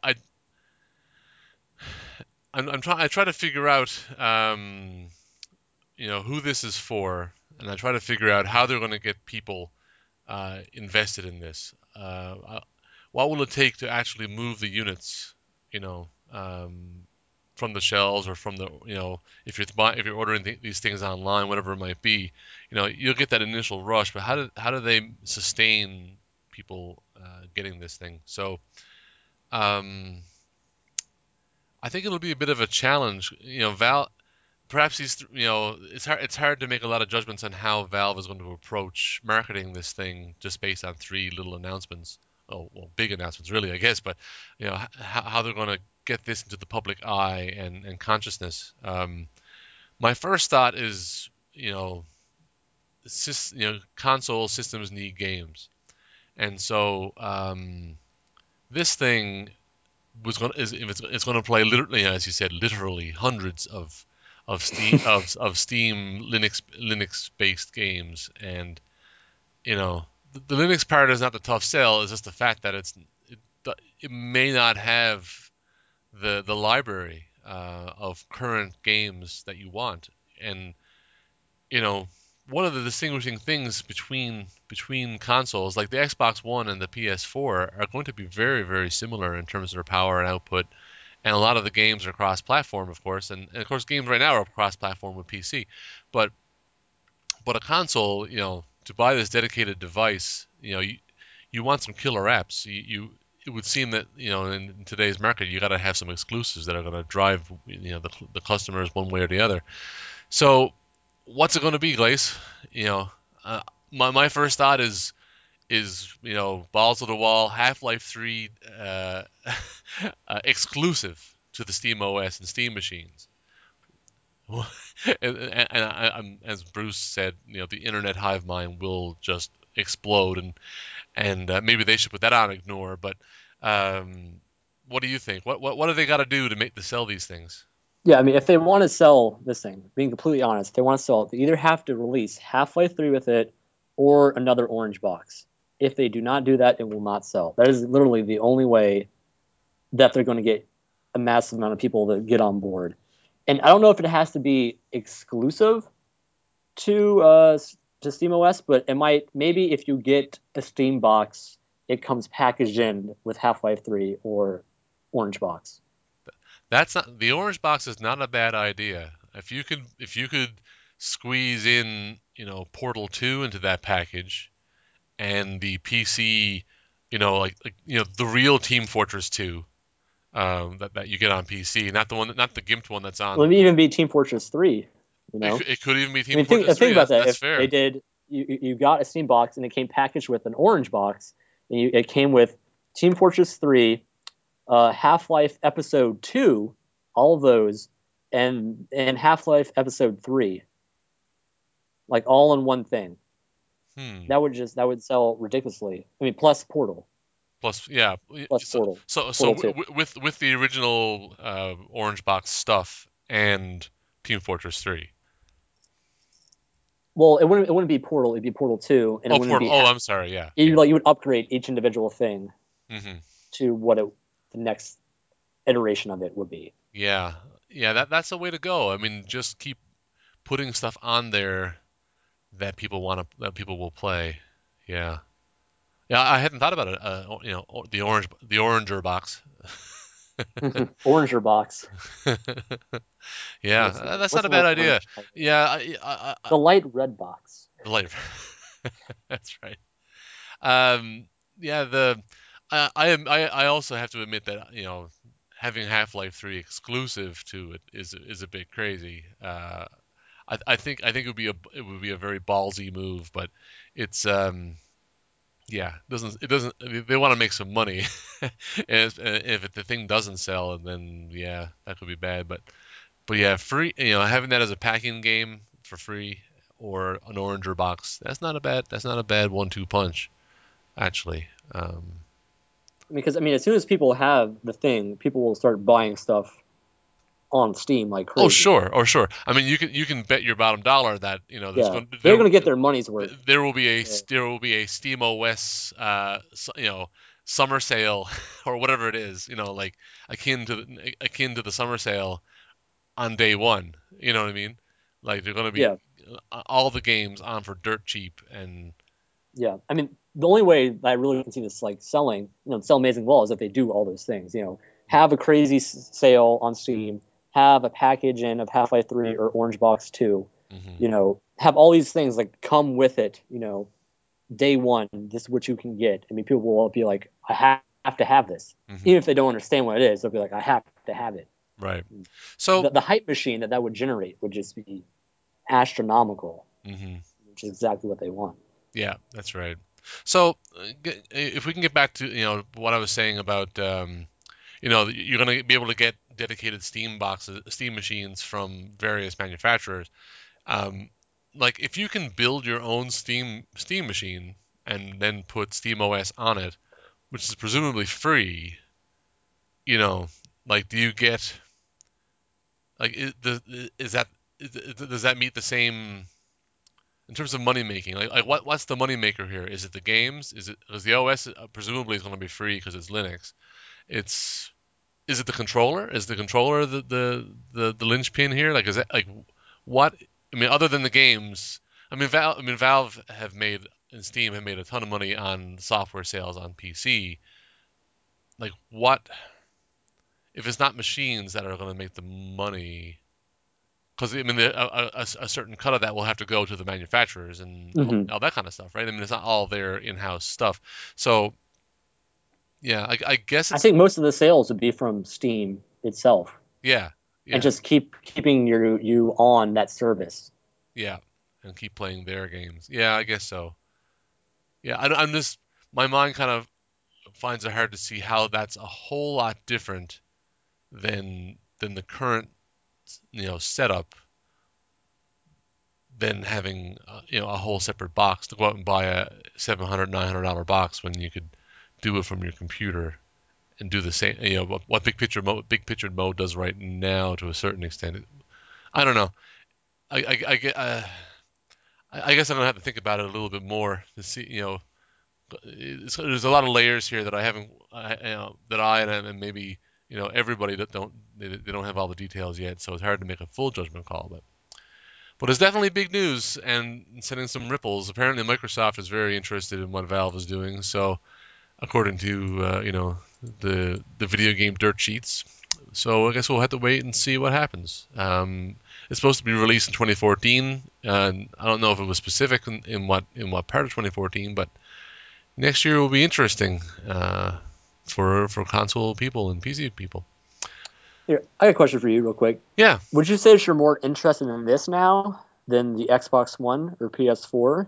I try to figure out, who this is for, and I try to figure out how they're going to get people invested in this. What will it take to actually move the units, you know, um, from the shelves, or from the, if you're ordering these things online, whatever it might be, you'll get that initial rush, but how do they sustain people getting this thing? So um, I think it'll be a bit of a challenge. perhaps it's hard to make a lot of judgments on how Valve is going to approach marketing this thing just based on three little announcements. Oh, well, big announcements, really, I guess, but how they're going to get this into the public eye and consciousness. My first thought is, console systems need games, and so this thing it's going to play literally, as you said, literally hundreds of Steam Linux based games, and the Linux part is not the tough sell. It's just the fact that it, it may not have the library of current games that you want, and you know one of the distinguishing things between consoles like the Xbox One and the PS4 are going to be very, very similar in terms of their power and output, and a lot of the games are cross-platform, of course, and of course games right now are cross-platform with PC, but a console, to buy this dedicated device, you want some killer apps. It would seem that in today's market you got to have some exclusives that are going to drive the customers one way or the other. So what's it going to be, Glaze? You know, my first thought is balls to the wall, Half-Life 3 exclusive to the Steam OS and Steam machines. And as Bruce said, the internet hive mind will just explode, and maybe they should put that on ignore. But what do you think? What do they got to do to sell these things? Yeah, I mean, if they want to sell this thing, being completely honest, if they want to sell it, they either have to release Half-Life 3 with it or another orange box. If they do not do that, it will not sell. That is literally the only way that they're going to get a massive amount of people to get on board. And I don't know if it has to be exclusive to SteamOS, but it might. Maybe if you get a Steam box, it comes packaged in with Half-Life 3 or Orange Box. That's not the orange box is not a bad idea. If you could squeeze in Portal 2 into that package and the PC, the real Team Fortress 2 that you get on PC, not the gimped one that's Let on. me even be Team Fortress 3. You It, know, it could even be I Team mean, Fortress think 3. about that. That's If they fair. did, you got a Steam box and it came packaged with an orange box, and it came with Team Fortress 3, Half-Life Episode 2, all of those, and Half-Life Episode 3, like all in one thing. Hmm. That would sell ridiculously. I mean, plus Portal, Plus, yeah. plus So Portal, so Portal 2. with the original Orange Box stuff and Team Fortress 3. Well, it wouldn't be Portal. It'd be Portal 2, and it Oh, wouldn't Portal. be Oh, I'm sorry. Yeah, you yeah. like you would upgrade each individual thing Hmm. to what the next iteration of it would be. Yeah, yeah. That's the way to go. I mean, just keep putting stuff on there that people will play. Yeah, yeah. I hadn't thought about it. The oranger box. Oranger box. Yeah, What's that's not what's a a bad little idea. orange color? Yeah, The light red box. the light. That's right. Um, yeah, I also have to admit that having Half-Life 3 exclusive to it is a bit crazy. I think it would be a very ballsy move, but it's yeah, it doesn't they want to make some money. And if the thing doesn't sell, then yeah, that could be bad. But yeah, free having that as a packing game for free or an oranger box, that's not a bad 1-2 punch actually. Because I mean, as soon as people have the thing, people will start buying stuff on Steam like Oh crazy. sure, or sure. I mean, you can bet your bottom dollar that there's Yeah, going they're gonna get their money's worth. there will be a Yeah. there will be a Steam OS summer sale or whatever it is, like akin to the summer sale on day one. You know what I mean? Like they're going to be Yeah, all the games on for dirt cheap, and yeah. I mean, the only way that I really can see this like selling, sell amazing well is if they do all those things. Have a crazy sale on Steam, have a package in of Half-Life 3 or Orange Box 2. hmm Have all these things like come with it. Day one, this is what you can get. I mean, people will be like, I have to have this. hmm Even if they don't understand what it is, they'll be like, I have to have it. Right. So, The hype machine that would generate would just be astronomical, mhm. which is exactly what they want. Yeah, that's right. So, if we can get back to what I was saying about you're going to be able to get dedicated Steam machines from various manufacturers. Um, like if you can build your own Steam machine and then put SteamOS on it, which is presumably free, you know, like do you get like is that does that meet the same in terms of money making? Like what's the money maker here? Is it the games? Is it because the OS presumably is going to be free because it's Linux? It's is it the controller? Is the controller the linchpin here? Like is it like what? I mean, other than the games, Valve have made and Steam have made a ton of money on software sales on PC. Like what if it's not machines that are going to make the money? Because I mean, a certain cut of that will have to go to the manufacturers and Hmm. all that kind of stuff, right? I mean, it's not all their in-house stuff. So yeah, I guess I it's think most of the sales would be from Steam itself, yeah, and yeah, just keeping you on that service. yeah, and keep playing their games. Yeah, I guess so. Yeah, I'm just my mind kind of finds it hard to see how that's a whole lot different than the current setup than having a whole separate box to go out and buy a $700 $900 box when you could do it from your computer and do the same what big picture mode does right now to a certain extent. I don't know. I guess I'm gonna have to think about it a little bit more to see there's a lot of layers here that I haven't, that I and maybe everybody that they don't have all the details yet, so it's hard to make a full judgment call. But it's definitely big news and sending some ripples. Apparently, Microsoft is very interested in what Valve is doing. So, according to the video game dirt sheets, so I guess we'll have to wait and see what happens. It's supposed to be released in 2014, and I don't know if it was specific in what part of 2014, but next year will be interesting for console people and PC people. Here, I got a question for you, real quick. Yeah, Would you say that you're more interested in this now than the Xbox One or PS4?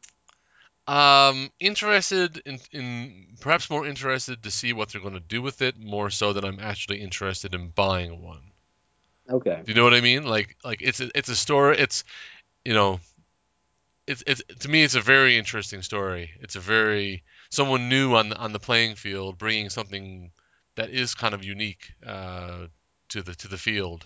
interested in perhaps more interested to see what they're going to do with it more so than I'm actually interested in buying one. Okay. Do you know what I mean? Like it's a story. It's you know it's to me it's a very interesting story. It's a very someone new on the playing field bringing something that is kind of unique to the field.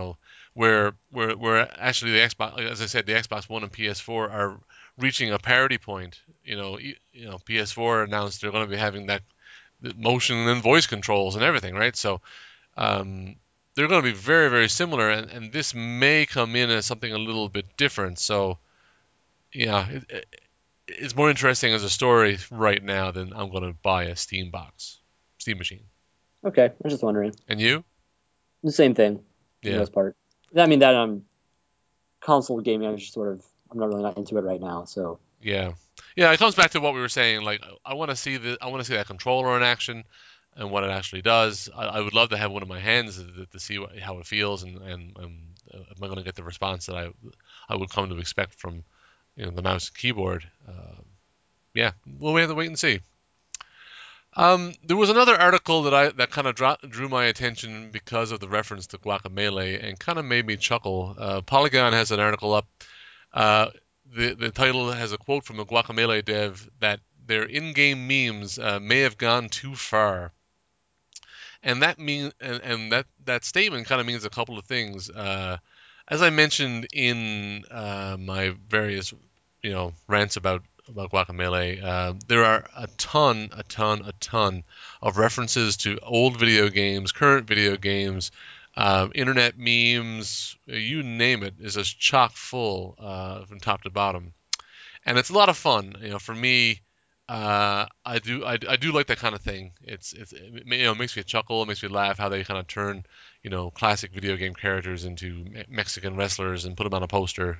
Where actually the Xbox, as I said, the Xbox One and PS4 are reaching a parity point. PS4 announced they're going to be having that the motion and voice controls and everything, right? So um, they're going to be very, very similar, and this may come in as something a little bit different. So yeah, it's more interesting as a story right now than I'm going to buy a Steam machine. Okay. I was just wondering. And you? The same thing, for the Yeah, most part. I mean, that console gaming, I'm not really not into it right now. So, yeah, yeah. It comes back to what we were saying. Like, I want to see that controller in action and what it actually does. I would love to have one in my hands to see how it feels and am I going to get the response that I would come to expect from the mouse and keyboard. Yeah, well, we have to wait and see. There was another article that kind of drew my attention because of the reference to Guacamelee and kind of made me chuckle. Polygon has an article up. Uh, the title has a quote from a Guacamelee dev that their in-game memes may have gone too far, and that statement kind of means a couple of things. As I mentioned in my various rants about Guacamelee, there are a ton of references to old video games, current video games, internet memes, you name it, is just chock full from top to bottom, and it's a lot of fun. For me, I do like that kind of thing. It makes me chuckle, it makes me laugh how they kind of turn classic video game characters into Mexican wrestlers and put them on a poster.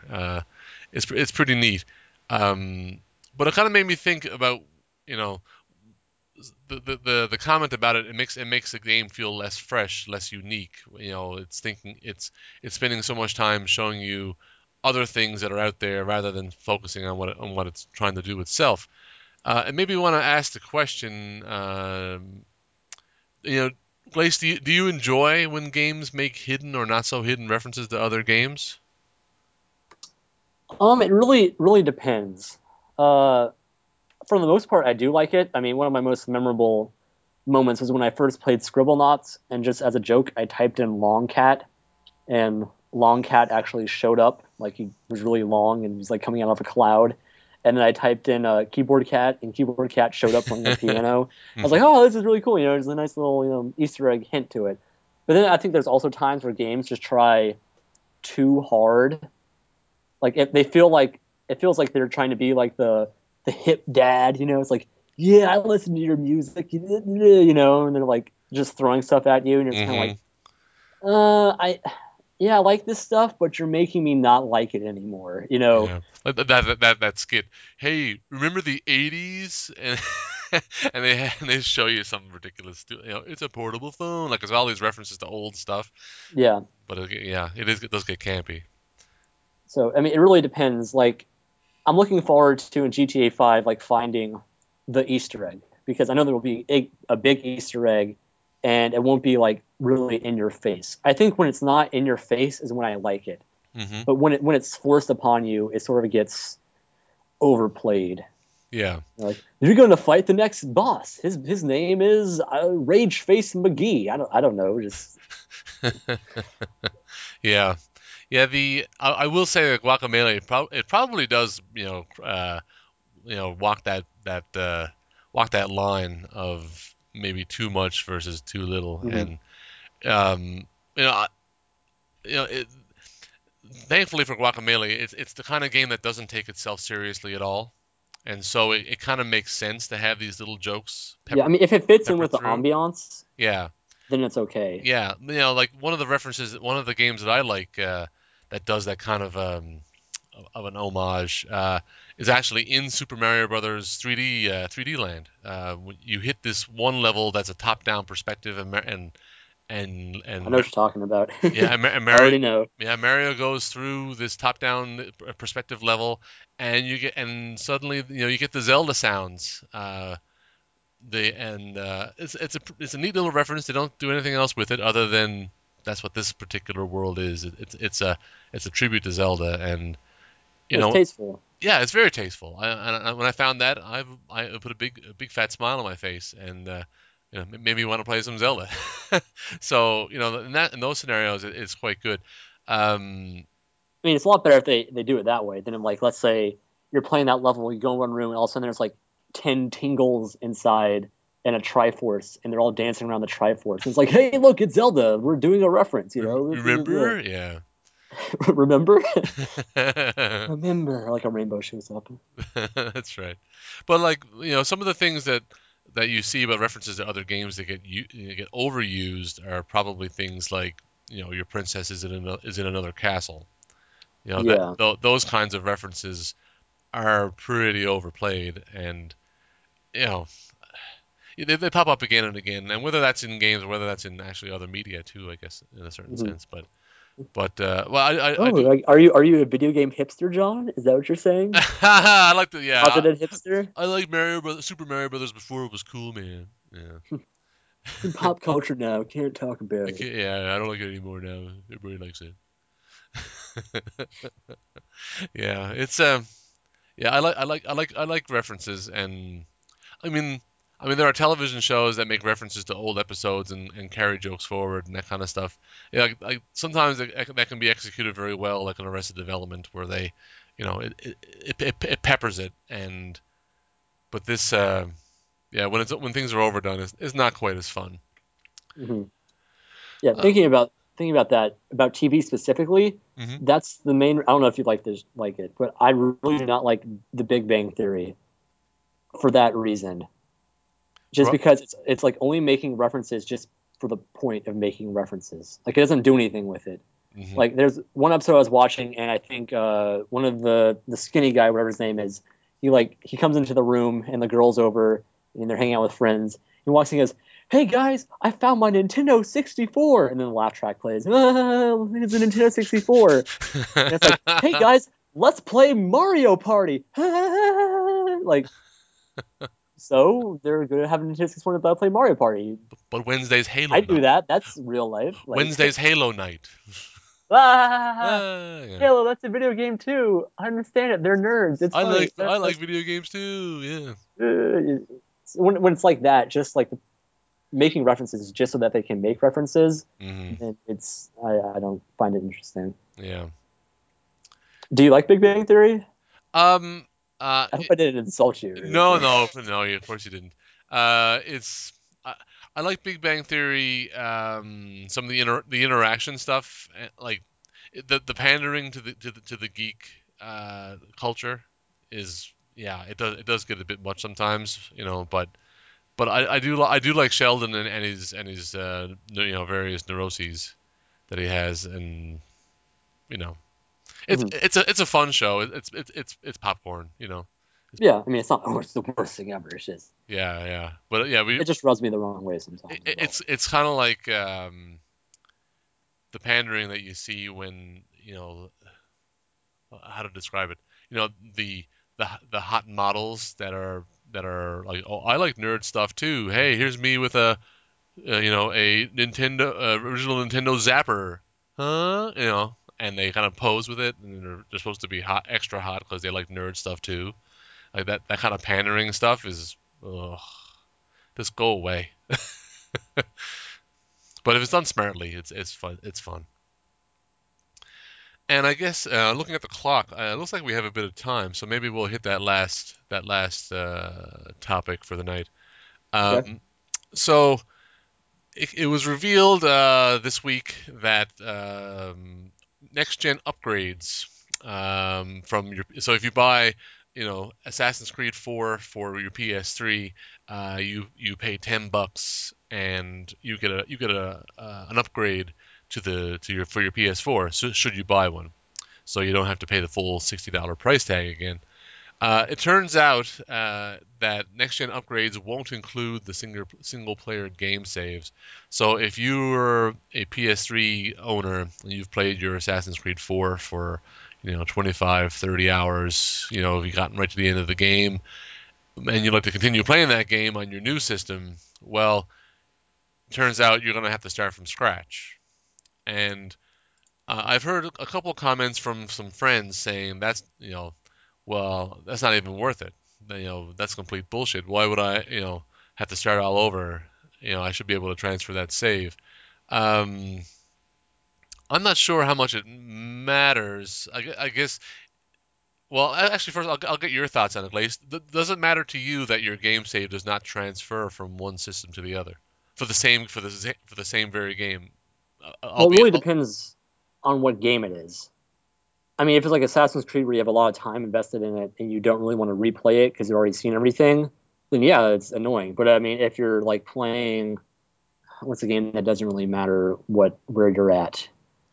It's pretty neat. Um, but it kind of made me think about you know the comment about it makes the game feel less fresh, less unique. It's spending so much time showing you other things that are out there rather than focusing on what it's trying to do itself. And maybe want to ask the question, you know, Glace, do you enjoy when games make hidden or not so hidden references to other games? It really depends. Uh, for the most part, I do like it. I mean, one of my most memorable moments was when I first played Scribblenauts, and just as a joke, I typed in long cat, and long cat actually showed up. Like he was really long and he's like coming out of a cloud. And then I typed in keyboard cat, and keyboard cat showed up playing the piano. I was like, oh, this is really cool. There's a nice little Easter egg hint to it. But then I think there's also times where games just try too hard. Like if they feel like it feels like they're trying to be like the hip dad. It's like, yeah, I listen to your music, and they're like just throwing stuff at you, and it's kind of like, Hmm. I like this stuff, but you're making me not like it anymore. Yeah, that skit. Hey, remember the '80s? And and they show you something ridiculous. It's a portable phone. Like, it's all these references to old stuff. Yeah. But yeah, it does get campy. So I mean, it really depends. Like, I'm looking forward to in GTA 5 like finding the Easter egg, because I know there will be a big Easter egg, and it won't be like really in your face. I think when it's not in your face is when I like it, Hmm. but when it's forced upon you, it sort of gets overplayed. Yeah. Like, you're going to fight the next boss. His name is Rage Face McGee. I don't know. Just Yeah. Yeah. I will say that Guacamelee it probably does walk that line of maybe too much versus too little. mhm. And um you know I- it, thankfully for Guacamelee, it's the kind of game that doesn't take itself seriously at all, and so it kind of makes sense to have these little jokes Yeah. I mean, if it fits in peppered with the through. ambiance, Yeah. then it's okay. Yeah, like one of the games that I like, that does that kind of an homage, is actually in Super Mario Brothers 3D Land. When you hit this one level that's a top-down perspective, I know and what you're talking about. yeah, I already know. Mario goes through this top-down perspective level, and suddenly you get the Zelda sounds. It's a neat little reference. They don't do anything else with it other than that's what this particular world is. It's a tribute to Zelda, and you It's know tasteful. yeah, it's very tasteful. When I found that, I put a big fat smile on my face, and it made me want to play some Zelda. So in those scenarios, it's quite good. Um, I mean, it's a lot better if they do it that way than if, like, let's say you're playing that level, you go in one room, and all of a sudden there's like 10 tingles inside and a Triforce, and they're all dancing around the Triforce. And it's like, hey, look, it's Zelda. We're doing a reference, remember? Yeah. Remember? Remember, like a rainbow shows up. That's right. But like some of the things that you see about references to other games that get overused are probably things like your princess is in another castle. Yeah. Those kinds of references are pretty overplayed, and you know they pop up again and again, and whether that's in games or whether that's in actually other media too, I guess in a certain Mhm. sense. But well, I Oh, do. like, are you a video game hipster, John? Is that what you're saying? I like the yeah. Closeted hipster? I like Super Mario Brothers before it was cool, man. Yeah. It's in pop culture now. Can't talk I about it. can't, yeah, I don't like it anymore now. Everybody likes it. Yeah, yeah, I like references, and I mean there are television shows that make references to old episodes and carry jokes forward and that kind of stuff. Yeah, sometimes that can be executed very well, like in Arrested Development, where they, it peppers it, and but this, yeah, when things are overdone, it's not quite as fun. Hmm. Yeah, Uh, thinking about that about TV specifically, hmm. that's the main. I don't know if you like it, but I really do not like The Big Bang Theory for that reason. Just because it's like only making references just for the point of making references. Like, it doesn't do anything with it. Hmm. Like, there's one episode I was watching, and I think one of the skinny guy, whatever his name is, he comes into the room and the girl's over, and they're hanging out with friends. He walks in and goes, "Hey guys, I found my Nintendo 64," and then the laugh track plays. "Ah, it's a Nintendo 64," and it's like, "Hey guys, let's play Mario Party." Like, so they're gonna have a Nintendo 64 to play Mario Party. But Wednesday's Halo I do night. that. That's real life. Like, Wednesday's Halo night. ah, Yeah. Halo, that's a video game too. I understand it. They're nerds. It's funny. I like video games too. Yeah. When it's like that, just like making references just so that they can make references, Hmm. then I don't find it interesting. Yeah. Do you like Big Bang Theory? Um. I hope I didn't insult you. No. Of course you didn't. It's I like Big Bang Theory. Some of the interaction stuff, like the pandering to the geek culture is, yeah, it does get a bit much sometimes, but I do like Sheldon and his various neuroses that he has, and you know Mhm. it's a fun show. It's popcorn. Yeah, I mean, it's not it's the worst thing ever. It's just Yeah. But yeah, it just rubs me the wrong way sometimes. As well. it's kind of like the pandering that you see when, how to describe it. You know, the hot models that are like, oh, I like nerd stuff too. Hey, here's me with a Nintendo original Nintendo Zapper, huh? And they kind of pose with it, and they're supposed to be hot, extra hot because they like nerd stuff too. Like that kind of pandering stuff is, ugh, just go away. But if it's done smartly, it's fun. It's fun. And I guess looking at the clock, it looks like we have a bit of time, so maybe we'll hit that last topic for the night. Okay. Um, so it was revealed this week that next gen upgrades from your so if you buy Assassin's Creed 4 for your PS3, you pay $10 and you get an upgrade for your PS4, so should you buy one, so you don't have to pay the full $60 price tag again. It turns out that next gen upgrades won't include the single player game saves. So if you're a PS3 owner and you've played your Assassin's Creed 4 for 25, 30 hours, you've gotten right to the end of the game and you'd like to continue playing that game on your new system, well, it turns out you're going to have to start from scratch. And I've heard a couple of comments from some friends saying well, that's not even worth it. That's complete bullshit. Why would I, have to start all over? I should be able to transfer that save. Um, I'm not sure how much it matters. I guess. Well, actually, first I'll get your thoughts on it, Glaze. Does it matter to you that your game save does not transfer from one system to the other for the same very game? Well, it Albeit, really depends on what game it is. I mean, if it's like Assassin's Creed where you have a lot of time invested in it and you don't really want to replay it because you've already seen everything, then yeah, it's annoying. But I mean, if you're like playing, what's a game that doesn't really matter where you're at?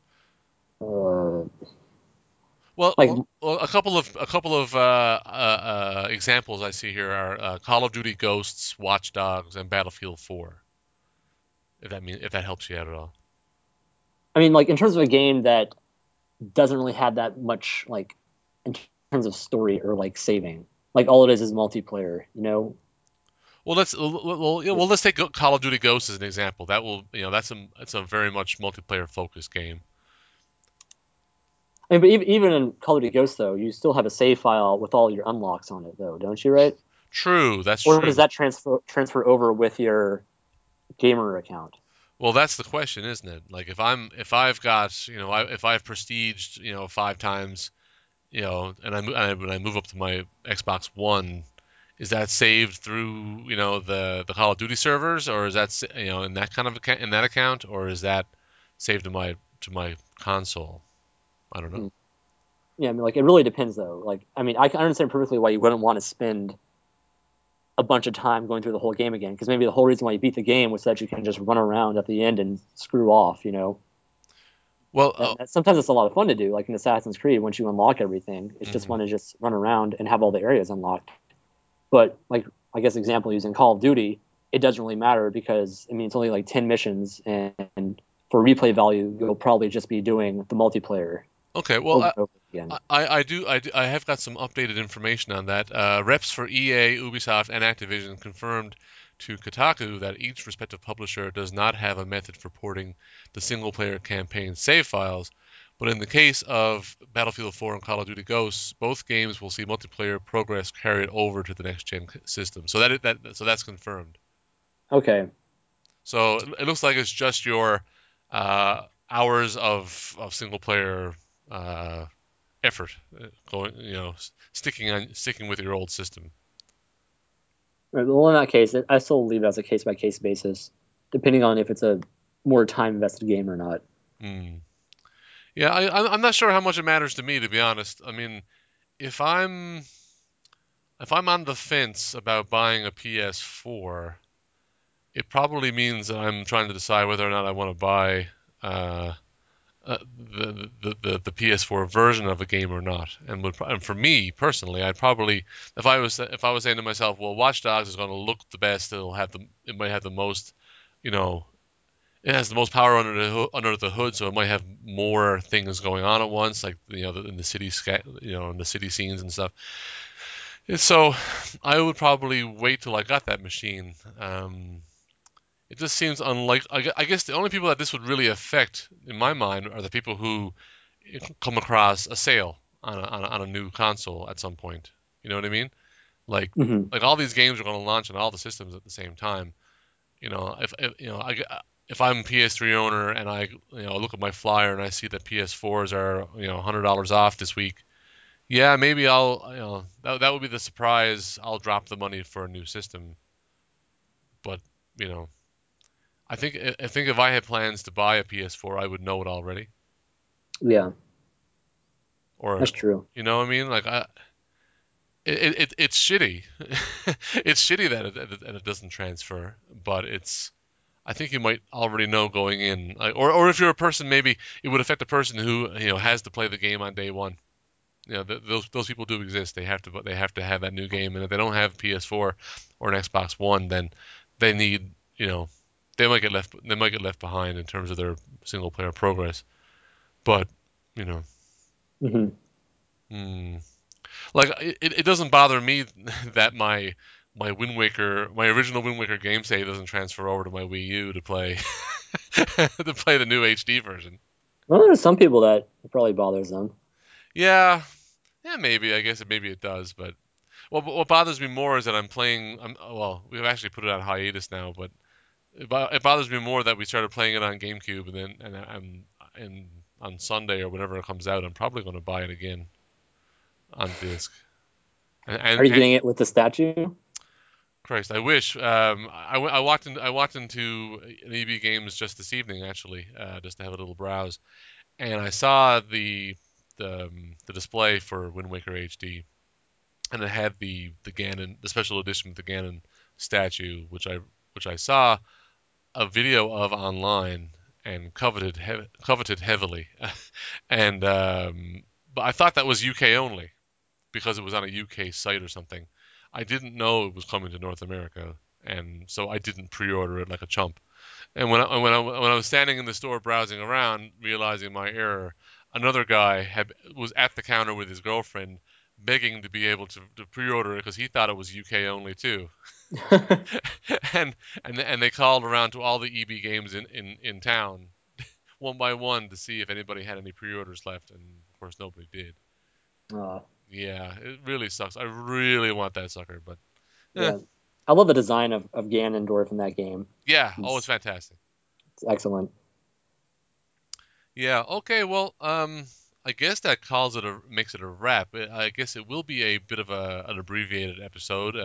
Uh, well, like, a couple of examples I see here are Call of Duty Ghosts, Watch Dogs, and Battlefield 4. If that helps you out at all. I mean, like in terms of a game that doesn't really have that much like in terms of story or like saving. Like all it is multiplayer, you know. Let's take Call of Duty Ghosts as an example. That's a very much multiplayer focused game. I mean, but even in Call of Duty Ghosts, though, you still have a save file with all your unlocks on it, though, don't you? Right? True, that's Or true. does that transfer over with your gamer account? Well, that's the question, isn't it? Like if I've got if I've prestiged 5 times, when I move up to my Xbox One, is that saved through the Call of Duty servers, or is that in that kind of in that account, or is that saved to my console? I don't know. Hmm. Yeah, I mean, like it really depends, though. Like, I mean, I can understand perfectly why you wouldn't want to spend a bunch of time going through the whole game again, because maybe the whole reason why you beat the game was that you can just run around at the end and screw off, you know. Well, Sometimes it's a lot of fun to do, like in Assassin's Creed. Once you unlock everything, it's just mhm. fun to just run around and have all the areas unlocked. But like I guess example using Call of Duty, it doesn't really matter because it's only like 10 missions, and for replay value, you'll probably just be doing the multiplayer Okay, over well, and over again. I have got some updated information on that. Reps for EA, Ubisoft, and Activision confirmed to Kotaku that each respective publisher does not have a method for porting the single-player campaign save files, but in the case of Battlefield 4 and Call of Duty Ghosts, both games will see multiplayer progress carried over to the next-gen system. So that's confirmed. Okay. So it looks like it's just your hours of single-player effort going, sticking with your old system. Right, well, in that case, I still leave it as a case by case basis, depending on if it's a more time invested game or not. Hmm. Yeah, I'm not sure how much it matters to me, to be honest. I mean, if I'm on the fence about buying a PS4, it probably means that I'm trying to decide whether or not I want to buy uh, the PS4 version of a game or not. And for me personally, I'd probably, if I was saying to myself, well, Watch Dogs is going to look the best, it might have the most, you know, it has the most power under the hood, so it might have more things going on at once, like in the city in the city scenes and stuff. And so I would probably wait till I got that machine. It just seems unlike. I guess the only people that this would really affect, in my mind, are the people who come across a sale on a new console at some point. You know what I mean? Like Hmm. like all these games are going to launch on all the systems at the same time. If I'm a PS3 owner and I look at my flyer and I see that PS4s are $100 off this week, yeah, maybe I'll that would be the surprise. I'll drop the money for a new system, but you know I think if I had plans to buy a PS4, I would know it already. Yeah, Or that's true. you know what I mean? Like it's shitty. It's shitty that it doesn't transfer, but it's I think you might already know going in, or if you're a person, maybe it would affect the person who has to play the game on day one. Those people do exist. They have to have that new game, and if they don't have PS4 or an Xbox One, then they need they might get left behind in terms of their single player progress. But you know, Hmm. hmm, like it doesn't bother me that my original Wind Waker game save doesn't transfer over to my Wii U to play to play the new HD version. Well, there's some people that it probably bothers them. Yeah, yeah, maybe. I guess maybe it does, but what bothers me more is that I'm playing. Well, we've actually put it on hiatus now, but it bothers me more that we started playing it on GameCube, and then and on Sunday or whenever it comes out, I'm probably going to buy it again on disc. Are you And getting it with the statue? Christ, I wish. I walked into an EB Games just this evening, actually, just to have a little browse, and I saw the display for Wind Waker HD, and it had the Ganon, the special edition with the Ganon statue, which I saw a video of online and coveted heavily, and but I thought that was UK only because it was on a UK site or something. I didn't know it was coming to North America, and so I didn't pre-order it like a chump. And when I was standing in the store browsing around, realizing my error, another guy was at the counter with his girlfriend, begging to be able to pre-order it because he thought it was UK only too. and and they called around to all the EB games in town one by one to see if anybody had any pre-orders left, and of course nobody did. uh, Yeah, it really sucks. I really want that sucker, but eh, yeah, I love the design of Ganondorf in that game. yeah. Oh, it's It's, fantastic. it's excellent. Yeah. Okay. Well, I guess that makes it a wrap. I guess it will be a bit of an abbreviated episode.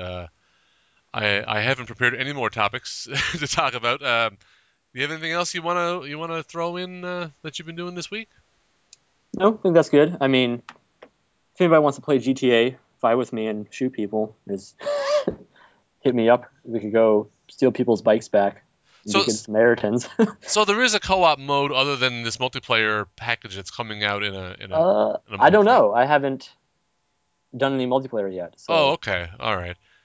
I haven't prepared any more topics to talk about. Do you have anything else you wanna throw in that you've been doing this week? No, I think that's good. If anybody wants to play GTA 5 with me and shoot people, just hit me up. We could go steal people's bikes back and So be good Samaritans. so there is a co-op mode other than this multiplayer package that's coming out in a I month, don't right? know. I haven't done any multiplayer yet, Oh, so okay. All right.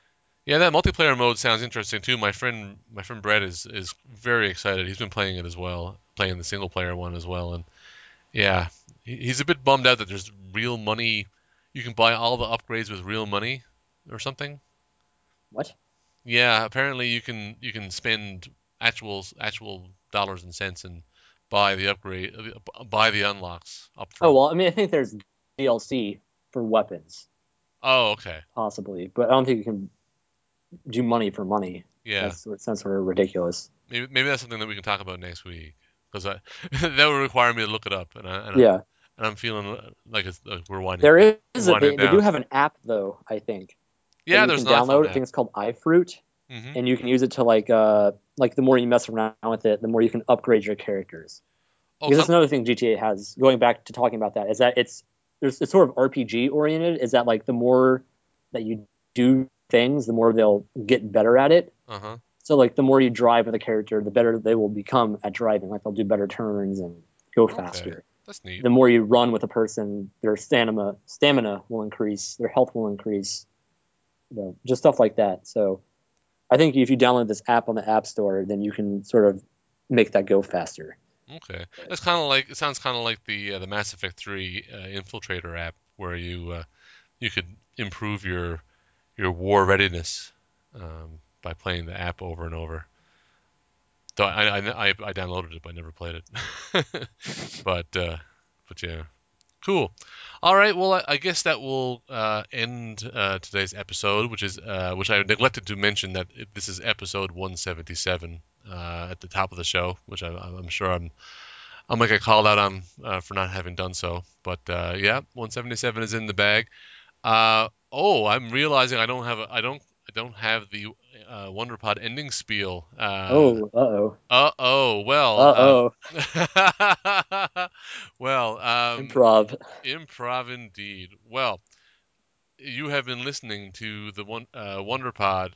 Yeah, that multiplayer mode sounds interesting too. My friend Brett is very excited. He's been playing it as well, playing the single player one as well, and yeah, he's a bit bummed out that there's real money. You can buy all the upgrades with real money or something. What? Yeah, apparently you can spend actual dollars and cents and buy the upgrade, buy the unlocks up Oh front. well, I mean, I think there's DLC for weapons Oh, okay. possibly, but I don't think you can do money for money. Yeah. That's what sounds sort of ridiculous. Maybe that's something that we can talk about next week because that would require me to look it up, Yeah, and I'm feeling like it's like there we're is a winding it they do down. have an app though, I think, that Yeah, you there's can an iPhone download. I app. think it's called iFruit, Hmm. and you can use it to like the more you mess around with it, the more you can upgrade your characters. Oh, Because some. that's another thing GTA has. Going back to talking about that, is that it's sort of RPG oriented. Is that like the more that you do things, the more they'll get better at it. Uh-huh. So like the more you drive with a character, the better they will become at driving. Like they'll do better turns and go Okay, faster. that's neat. The more you run with a person, their stamina will increase, their health will increase, just stuff like that. So I think if you download this app on the App Store, then you can sort of make that go faster. Okay, that's kind of like it sounds kind of like the Mass Effect 3 Infiltrator app where you could improve your war readiness by playing the app over and over. Though I downloaded it, but I never played it. But uh, but yeah, cool. All right, well I guess that will end today's episode, which I neglected to mention that this is episode 177 at the top of the show, which I'm sure I'll make a call out on for not having done so. But yeah, 177 is in the bag. Oh, I'm realizing I don't have the WonderPod ending spiel. Oh, uh-oh. Oh. Well, Uh-oh. well, Improv. improv indeed. Well, you have been listening to the WonderPod,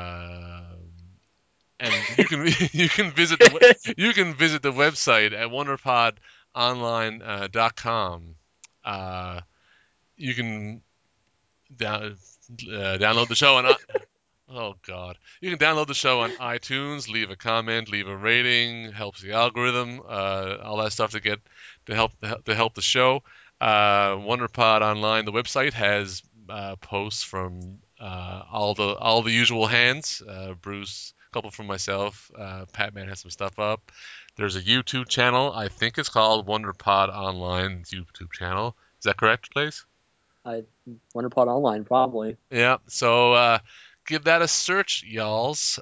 and you can you can visit the website at wonderpodonline.com. You can down, download the show on. Oh God! You can download the show on iTunes. Leave a comment, leave a rating. Helps the algorithm. All that stuff to help the show. WonderPod Online, the website has posts from all the usual hands. Bruce, a couple from myself. Patman has some stuff up. There's a YouTube channel. I think it's called WonderPod Online YouTube channel. Is that correct, Blaze? I WonderPod Online, probably. Yeah. So give that a search, y'alls.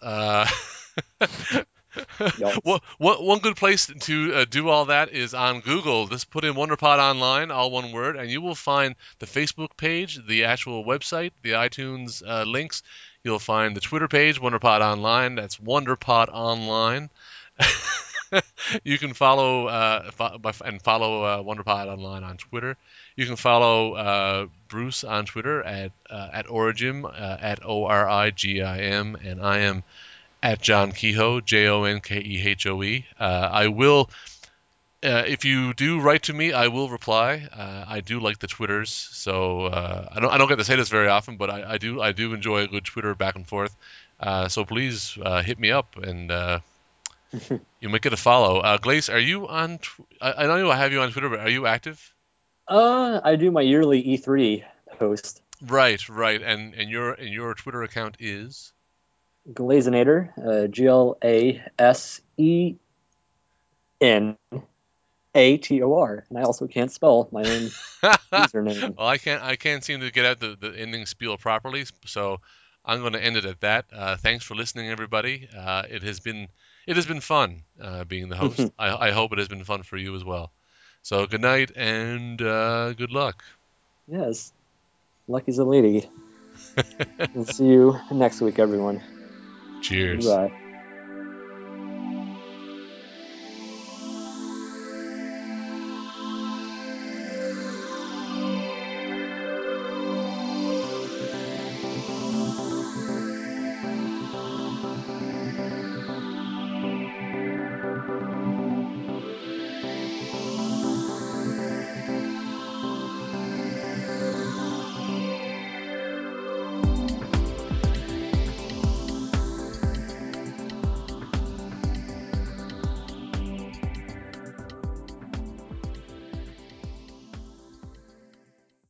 Y'all. One good place to do all that is on Google. Just put in WonderPod Online, all one word, and you will find the Facebook page, the actual website, the iTunes links. You'll find the Twitter page, WonderPod Online. That's WonderPod Online. You can follow and follow WonderPod Online on Twitter. You can follow Bruce on Twitter at Origim at ORIGIM, and I am at John Kehoe, JONKEHOE. I will, if you do write to me, I will reply. I do like the Twitters, so I don't get to say this very often, but I do enjoy a good Twitter back and forth. So please hit me up, and you might get a follow. Glace, are you on? I know I have you on Twitter, but are you active? I do my yearly E3 post. Right, right, and your Twitter account is. Glazinator, GLASENATOR, and I also can't spell my own username. Well, I can't seem to get out the ending spiel properly, so I'm going to end it at that. Thanks for listening, everybody. It has been fun being the host. I hope it has been fun for you as well. So good night and good luck. Yes, lucky's a lady. We'll see you next week, everyone. Cheers. Goodbye.